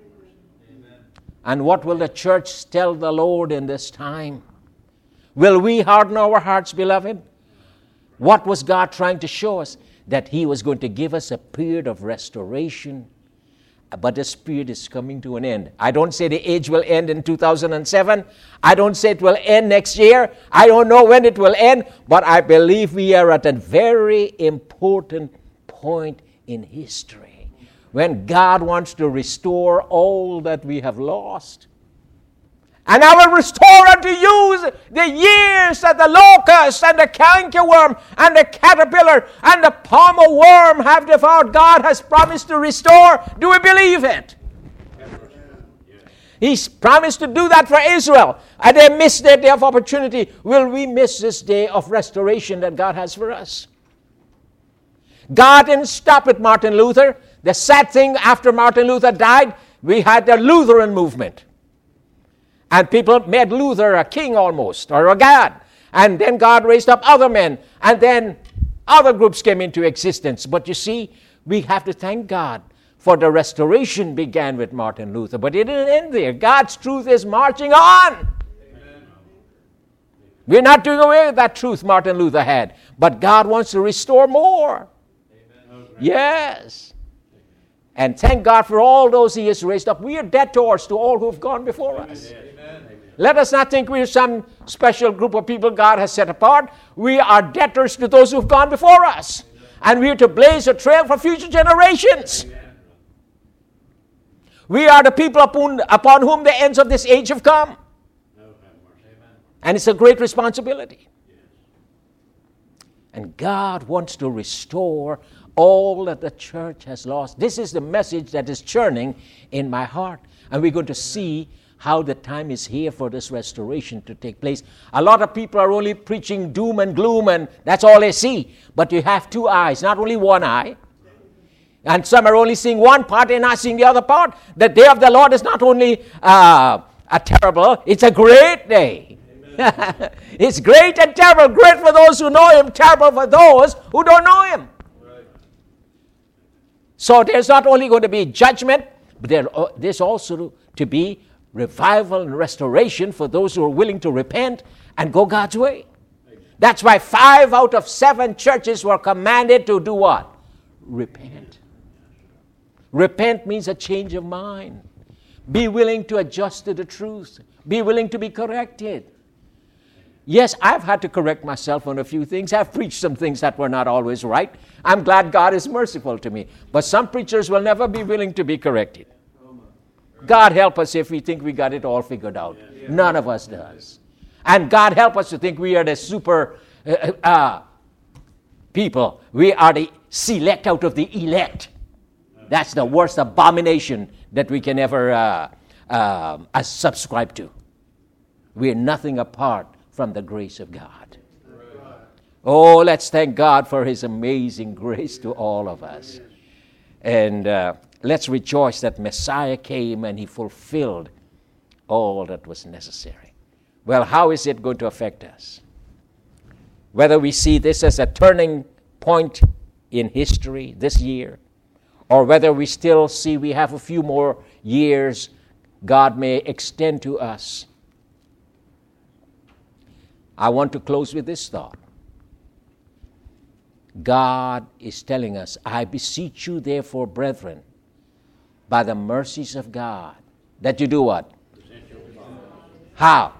And what will the church tell the Lord in this time? Will we harden our hearts, beloved? What was God trying to show us? That He was going to give us a period of restoration, but this period is coming to an end. I don't say the age will end in 2007. I don't say it will end next year. I don't know when it will end, but I believe we are at a very important point in history when God wants to restore all that we have lost. And I will restore unto you the years that the locust and the cankerworm and the caterpillar and the palmer worm have devoured. God has promised to restore. Do we believe it? He's promised to do that for Israel. And they missed their day of opportunity. Will we miss this day of restoration that God has for us? God didn't stop at Martin Luther. The sad thing, after Martin Luther died, we had the Lutheran movement. And people made Luther a king almost, or a god. And then God raised up other men. And then other groups came into existence. But you see, we have to thank God for the restoration began with Martin Luther. But it didn't end there. God's truth is marching on. Amen. We're not doing away with that truth Martin Luther had. But God wants to restore more. Amen. Yes. And thank God for all those He has raised up. We are debtors to all who have gone before us. Amen. Let us not think we're some special group of people God has set apart. We are debtors to those who have gone before us. Amen. And we are to blaze a trail for future generations. Amen. We are the people upon whom the ends of this age have come. Amen. And it's a great responsibility. Yes. And God wants to restore all that the church has lost. This is the message that is churning in my heart. And we're going to see how the time is here for this restoration to take place. A lot of people are only preaching doom and gloom, and that's all they see. But you have two eyes, not only one eye. And some are only seeing one part, they're not seeing the other part. The day of the Lord is not only a terrible, it's a great day. It's great and terrible. Great for those who know Him, terrible for those who don't know Him. So there's not only going to be judgment, but there's also to be revival and restoration for those who are willing to repent and go God's way. That's why 5 out of 7 churches were commanded to do what? Repent. Repent means a change of mind. Be willing to adjust to the truth. Be willing to be corrected. Yes, I've had to correct myself on a few things. I've preached some things that were not always right. I'm glad God is merciful to me. But some preachers will never be willing to be corrected. God help us if we think we got it all figured out. None of us does. And God help us to think we are the super people. We are the select out of the elect. That's the worst abomination that we can ever subscribe to. We are nothing apart from the grace of God. Oh, let's thank God for His amazing grace to all of us. And let's rejoice that Messiah came and He fulfilled all that was necessary. Well, how is it going to affect us? Whether we see this as a turning point in history this year, or whether we still see we have a few more years God may extend to us. I want to close with this thought. God is telling us, I beseech you therefore, brethren, by the mercies of God, that you do what? How?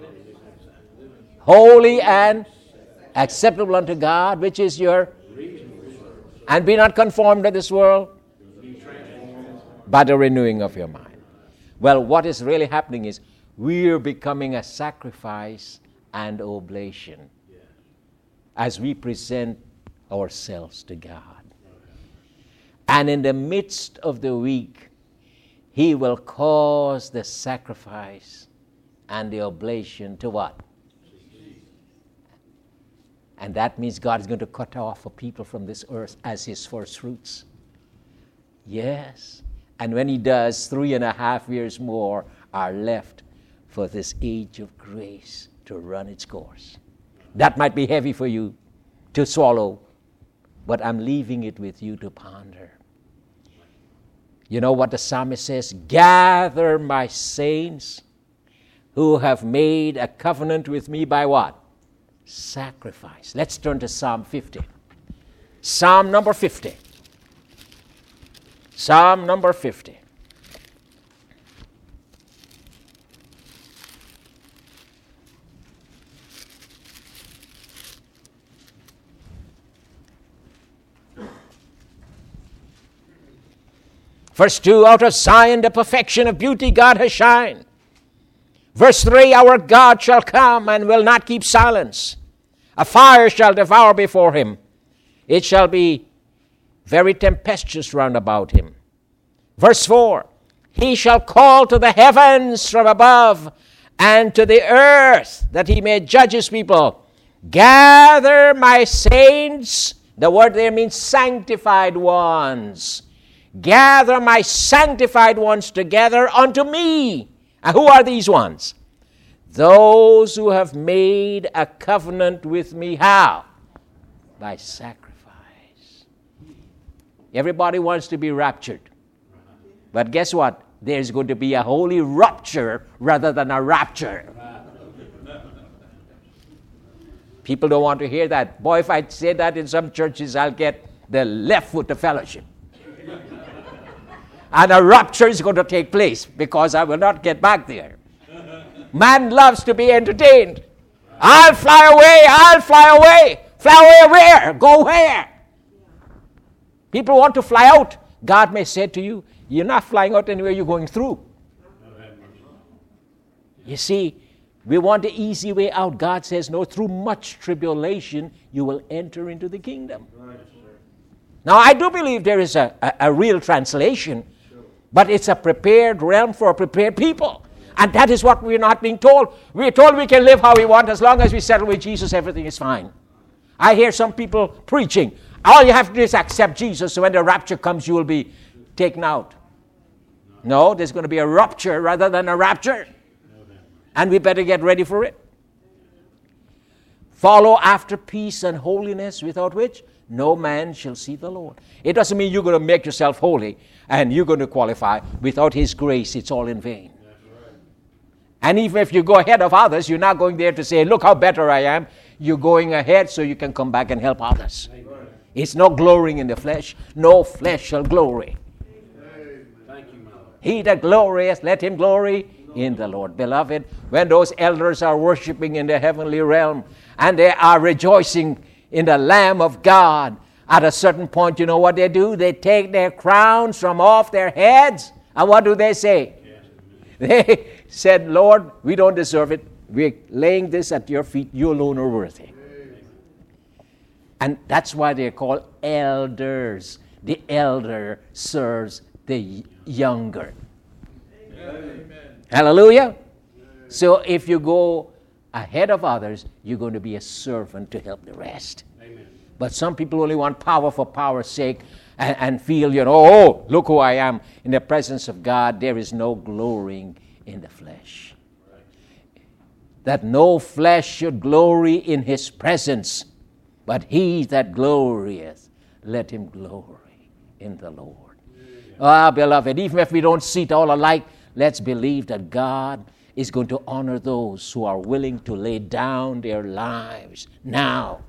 Holy and acceptable unto God, which is your... And be not conformed to this world, by the renewing of your mind. Well, what is really happening is we're becoming a sacrifice and oblation as we present ourselves to God. And in the midst of the week, He will cause the sacrifice and the oblation to what? And that means God is going to cut off a people from this earth as His first fruits. Yes. And when He does, 3.5 years more are left for this age of grace to run its course. That might be heavy for you to swallow, but I'm leaving it with you to ponder. You know what the psalmist says? Gather my saints who have made a covenant with me by what? Sacrifice. Let's turn to Psalm 50. Psalm number 50. Psalm number 50. Verse 2, out of Zion the perfection of beauty God has shined. Verse 3, our God shall come and will not keep silence. A fire shall devour before him. It shall be very tempestuous round about him. Verse 4, he shall call to the heavens from above and to the earth that he may judge his people. Gather my saints. The word there means sanctified ones. Gather my sanctified ones together unto me. And who are these ones? Those who have made a covenant with me. How? By sacrifice. Everybody wants to be raptured. But guess what? There's going to be a holy rupture rather than a rapture. People don't want to hear that. Boy, if I say that in some churches, I'll get the left foot of fellowship. And a rupture is going to take place because I will not get back there. Man loves to be entertained. I'll fly away, I'll fly away. Fly away where? Go where? People want to fly out. God may say to you, you're not flying out anywhere, you're going through. You see, we want the easy way out. God says, no, through much tribulation, you will enter into the kingdom. Now, I do believe there is a real translation, but it's a prepared realm for a prepared people. And that is what we're not being told. We're told we can live how we want as long as we settle with Jesus, everything is fine. I hear some people preaching, all you have to do is accept Jesus, so when the rapture comes, you will be taken out. No, there's going to be a rupture rather than a rapture. And we better get ready for it. Follow after peace and holiness, without which no man shall see the Lord. It doesn't mean you're going to make yourself holy and you're going to qualify. Without his grace, it's all in vain. Right. And even if you go ahead of others, you're not going there to say, look how better I am. You're going ahead so you can come back and help others. Right. It's no glorying in the flesh. No flesh shall glory. Thank you, he that glorieth, let him glory in the Lord. Beloved, when those elders are worshiping in the heavenly realm and they are rejoicing in the Lamb of God, at a certain point, you know what they do? They take their crowns from off their heads. And what do they say? Yes. They said, Lord, we don't deserve it. We're laying this at your feet. You alone are worthy. Amen. And that's why they're called elders. The elder serves the younger. Amen. Hallelujah. Amen. So if you go ahead of others, you're going to be a servant to help the rest. Amen. But some people only want power for power's sake and feel, oh, look who I am. In the presence of God, there is no glorying in the flesh. Right. That no flesh should glory in his presence, but he that glorieth, let him glory in the Lord. Ah, beloved, even if we don't see it all alike, let's believe that God is going to honor those who are willing to lay down their lives now.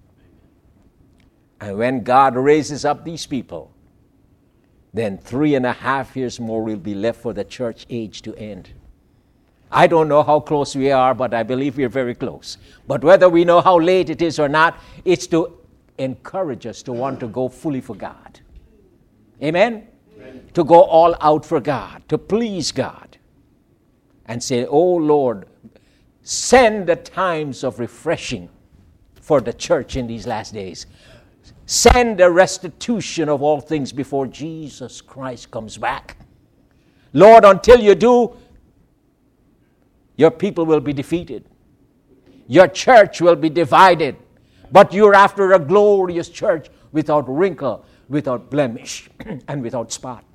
And when God raises up these people, then 3.5 years more will be left for the church age to end. I don't know how close we are, but I believe we're very close. But whether we know how late it is or not, it's to encourage us to want to go fully for God. Amen? Amen. To go all out for God, to please God. And say, oh Lord, send the times of refreshing for the church in these last days. Send a restitution of all things before Jesus Christ comes back. Lord, until you do, your people will be defeated. Your church will be divided. But you're after a glorious church without wrinkle, without blemish, and without spot.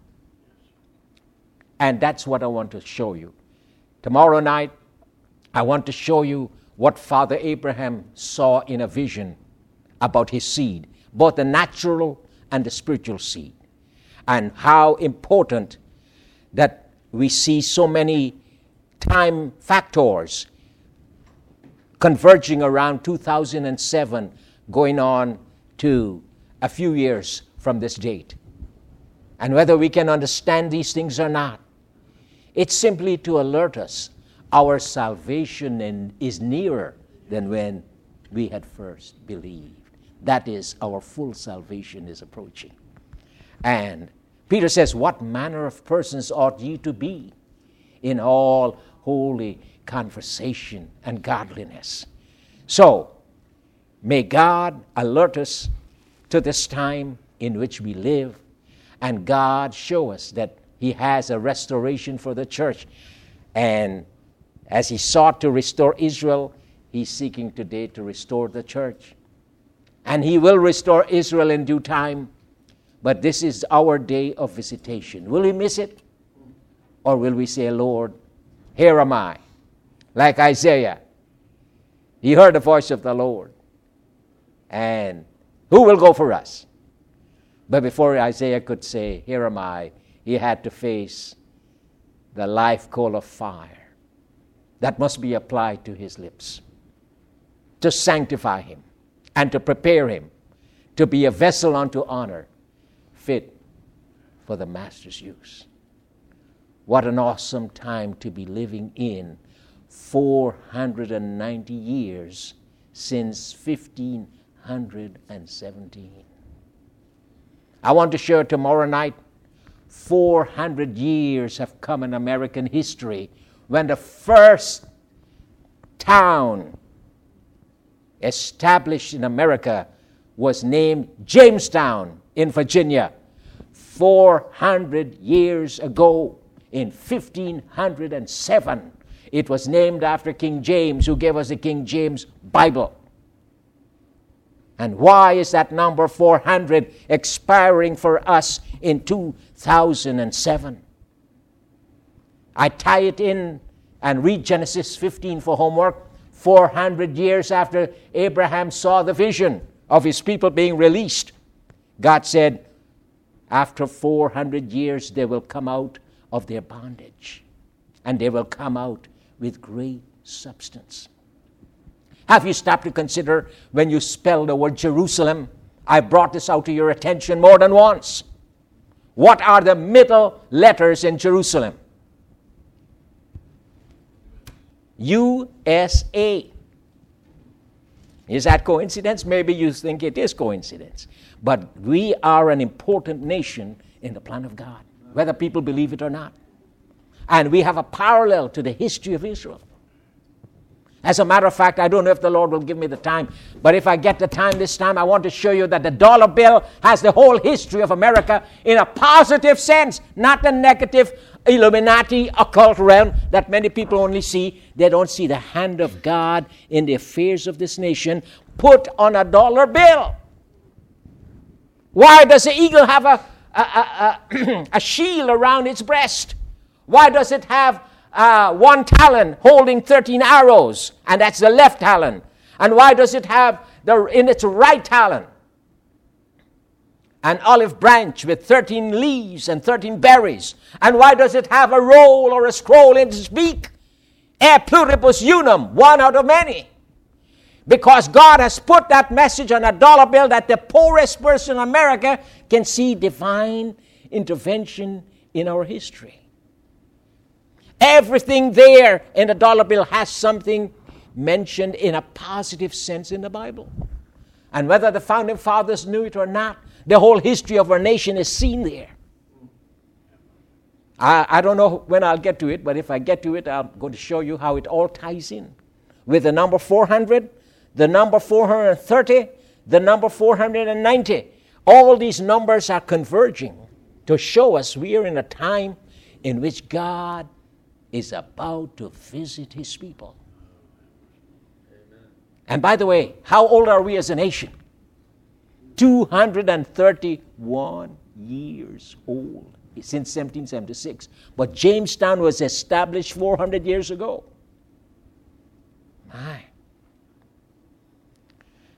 And that's what I want to show you. Tomorrow night, I want to show you what Father Abraham saw in a vision about his seed, both the natural and the spiritual seed, and how important that we see so many time factors converging around 2007, going on to a few years from this date. And whether we can understand these things or not, it's simply to alert us our salvation is nearer than when we had first believed. That is, our full salvation is approaching. And Peter says, what manner of persons ought ye to be in all holy conversation and godliness? So, may God alert us to this time in which we live, and God show us that He has a restoration for the church. And as He sought to restore Israel, He's seeking today to restore the church. And He will restore Israel in due time. But this is our day of visitation. Will we miss it? Or will we say, Lord, here am I? Like Isaiah, he heard the voice of the Lord. And who will go for us? But before Isaiah could say, here am I, he had to face the life coal of fire that must be applied to his lips to sanctify him and to prepare him to be a vessel unto honor, fit for the Master's use. What an awesome time to be living in, 490 years since 1517. I want to share tomorrow night, 400 years have come in American history when the first town established in America was named Jamestown in Virginia. 400 years ago, in 1507, it was named after King James, who gave us the King James Bible. And why is that number 400 expiring for us in 2007? I tie it in and read Genesis 15 for homework. 400 years after Abraham saw the vision of his people being released, God said, after 400 years they will come out of their bondage, and they will come out with great substance. Have you stopped to consider when you spell the word Jerusalem? I brought this out to your attention more than once. What are the middle letters in Jerusalem? USA. Is that coincidence? Maybe you think it is coincidence. But we are an important nation in the plan of God, whether people believe it or not. And we have a parallel to the history of Israel. As a matter of fact, I don't know if the Lord will give me the time, but if I get the time this time, I want to show you that the dollar bill has the whole history of America in a positive sense, not the negative Illuminati occult realm that many people only see. They don't see the hand of God in the affairs of this nation put on a dollar bill. Why does the eagle have a shield around its breast? Why does it have one talon holding 13 arrows, and that's the left talon? And why does it have in its right talon an olive branch with 13 leaves and 13 berries? And why does it have a roll or a scroll in its beak? E pluribus unum, one out of many. Because God has put that message on a dollar bill that the poorest person in America can see divine intervention in our history. Everything there in the dollar bill has something mentioned in a positive sense in the Bible. And whether the founding fathers knew it or not, the whole history of our nation is seen there. I don't know when I'll get to it, but if I get to it, I'm going to show you how it all ties in. With the number 400, the number 430, the number 490. All these numbers are converging to show us we are in a time in which God is about to visit His people. Amen. And by the way, how old are we as a nation? 231 years old since 1776. But Jamestown was established 400 years ago. My.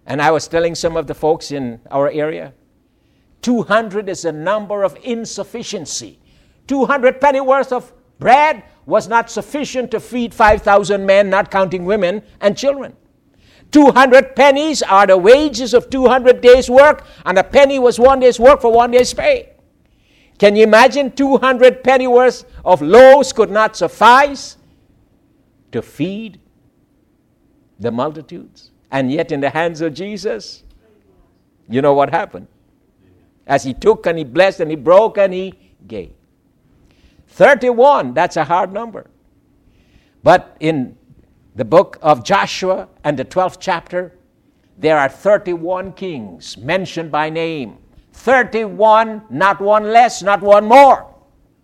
And I was telling some of the folks in our area, 200 is a number of insufficiency. 200 pennyworth of bread was not sufficient to feed 5,000 men, not counting women and children. 200 pennies are the wages of 200 days' work, and a penny was 1 day's work for 1 day's pay. Can you imagine 200 pennyworth of loaves could not suffice to feed the multitudes? And yet in the hands of Jesus, you know what happened? As he took and he blessed and he broke and he gave. 31, that's a hard number. But in the book of Joshua and the 12th chapter, there are 31 kings mentioned by name. 31, not one less, not one more.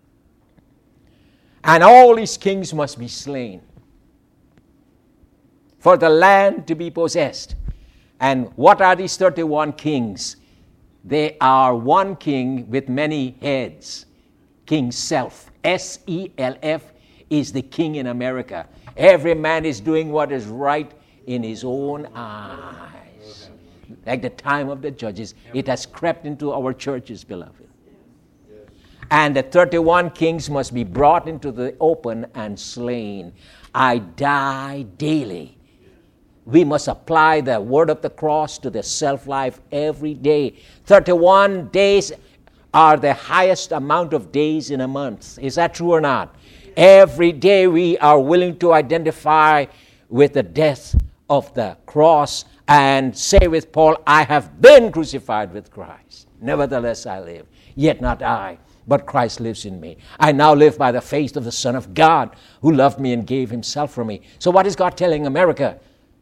And all these kings must be slain for the land to be possessed. And what are these 31 kings? They are one king with many heads. King Self, S-E-L-F, is the king in America. Every man is doing what is right in his own eyes. Like the time of the judges, it has crept into our churches, beloved. And the 31 kings must be brought into the open and slain. I die daily. We must apply the word of the cross to the self-life every day. 31 days are the highest amount of days in a month. Is that true or not? Every day we are willing to identify with the death of the cross and say with Paul, I have been crucified with Christ. Nevertheless I live, yet not I, but Christ lives in me. I now live by the faith of the Son of God who loved me and gave himself for me. So what is God telling America?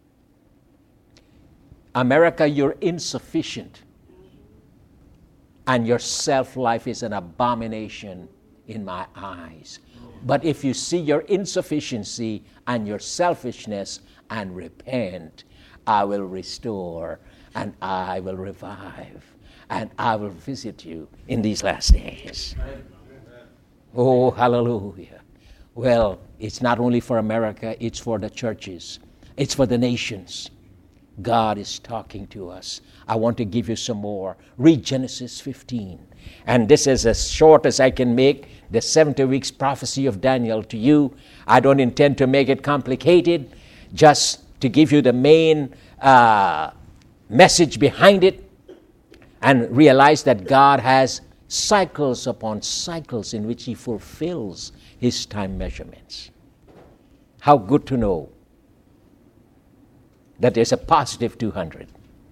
America, you're insufficient. And your self-life is an abomination in my eyes. But if you see your insufficiency and your selfishness and repent, I will restore and I will revive and I will visit you in these last days. Oh, hallelujah. Well, it's not only for America, it's for the churches. It's for the nations. God is talking to us. I want to give you some more. Read Genesis 15. And this is as short as I can make the 70 weeks prophecy of Daniel to you. I don't intend to make it complicated, just to give you the main message behind it and realize that God has cycles upon cycles in which he fulfills his time measurements. How good to know that there's a positive 200.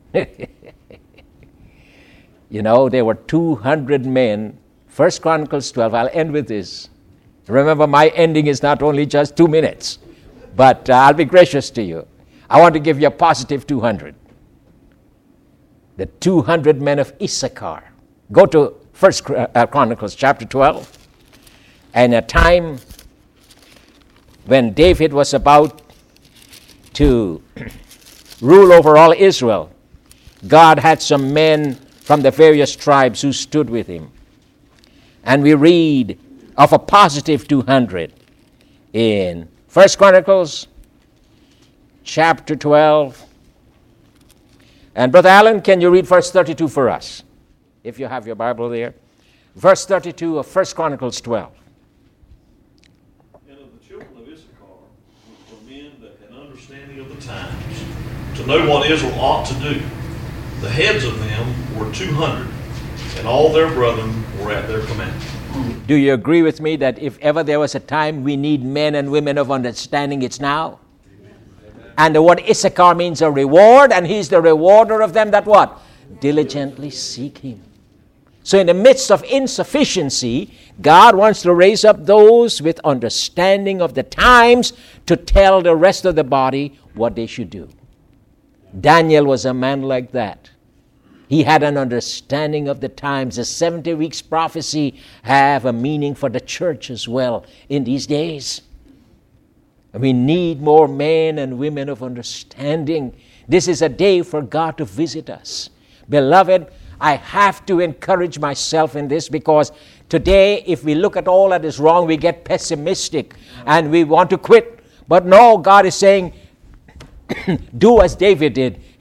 You know, there were 200 men. 1 Chronicles 12, I'll end with this. Remember, my ending is not only just 2 minutes, but I'll be gracious to you. I want to give you a positive 200. The 200 men of Issachar. Go to 1 Chronicles chapter 12. And a time when David was about to rule over all Israel, God had some men from the various tribes who stood with him. And we read of a positive 200 in 1 Chronicles chapter 12. And Brother Allen, can you read verse 32 for us, if you have your Bible there? Verse 32 of 1 Chronicles 12. And of the children of Issachar were men that had understanding of the times, to know what Israel ought to do. The heads of them were 200, and all their brethren were at their command. Do you agree with me that if ever there was a time we need men and women of understanding, it's now? Amen. And the word Issachar means a reward, and he's the rewarder of them that what? Diligently seek him. So in the midst of insufficiency, God wants to raise up those with understanding of the times to tell the rest of the body what they should do. Daniel was a man like that. He had an understanding of the times. The 70 weeks prophecy have a meaning for the church as well in these days. We need more men and women of understanding. This is a day for God to visit us. Beloved, I have to encourage myself in this, because today, if we look at all that is wrong, we get pessimistic and we want to quit. But no, God is saying, do as David did.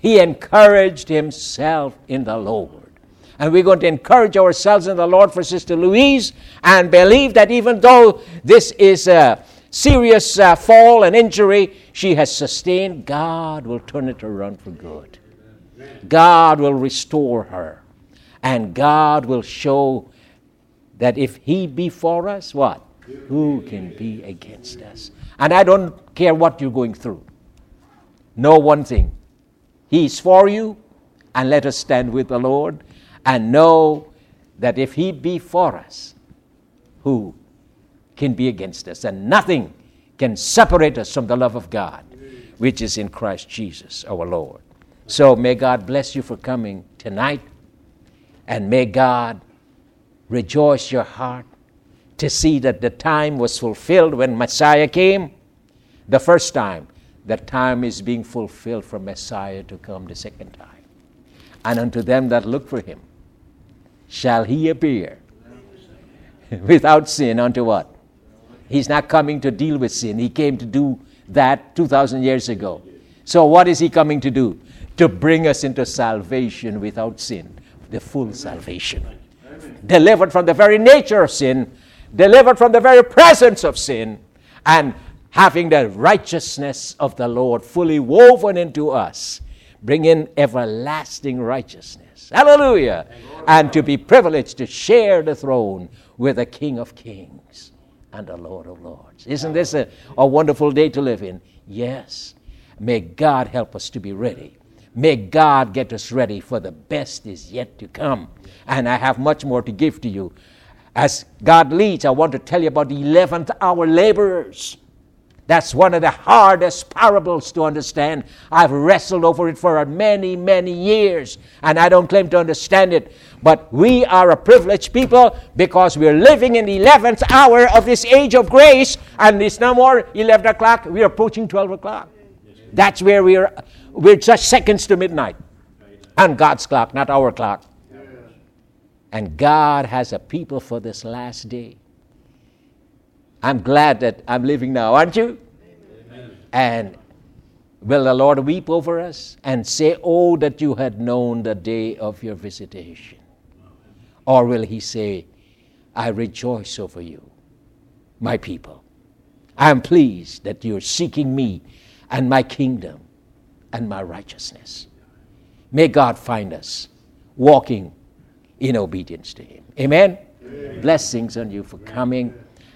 He encouraged himself in the Lord. And we're going to encourage ourselves in the Lord for Sister Louise and believe that even though this is a serious fall and injury she has sustained, God will turn it around for good. God will restore her. And God will show that if he be for us, what? Who can be against us? And I don't care what you're going through. Know one thing. He's for you, and let us stand with the Lord and know that if he be for us, who can be against us? And nothing can separate us from the love of God, which is in Christ Jesus our Lord. So may God bless you for coming tonight, and may God rejoice your heart to see that the time was fulfilled when Messiah came. The first time, the time is being fulfilled for Messiah to come the second time. And unto them that look for him shall he appear without sin unto what? He's not coming to deal with sin. He came to do that 2,000 years ago. So what is he coming to do? To bring us into salvation without sin, the full salvation. Delivered from the very nature of sin, delivered from the very presence of sin, and having the righteousness of the Lord fully woven into us, bring in everlasting righteousness. Hallelujah! And to be privileged to share the throne with the King of Kings and the Lord of Lords. Isn't this a wonderful day to live in? Yes. May God help us to be ready. May God get us ready, for the best is yet to come. And I have much more to give to you. As God leads, I want to tell you about the 11th hour laborers. That's one of the hardest parables to understand. I've wrestled over it for many, many years, and I don't claim to understand it. But we are a privileged people because we're living in the 11th hour of this age of grace, and it's no more 11 o'clock. We're approaching 12 o'clock. That's where we're just seconds to midnight. And God's clock, not our clock. And God has a people for this last day. I'm glad that I'm living now, aren't you? Amen. And will the Lord weep over us and say, oh, that you had known the day of your visitation? Or will he say, I rejoice over you, my people. I'm pleased that you're seeking me and my kingdom and my righteousness. May God find us walking in obedience to him. Amen? Amen. Blessings on you for coming.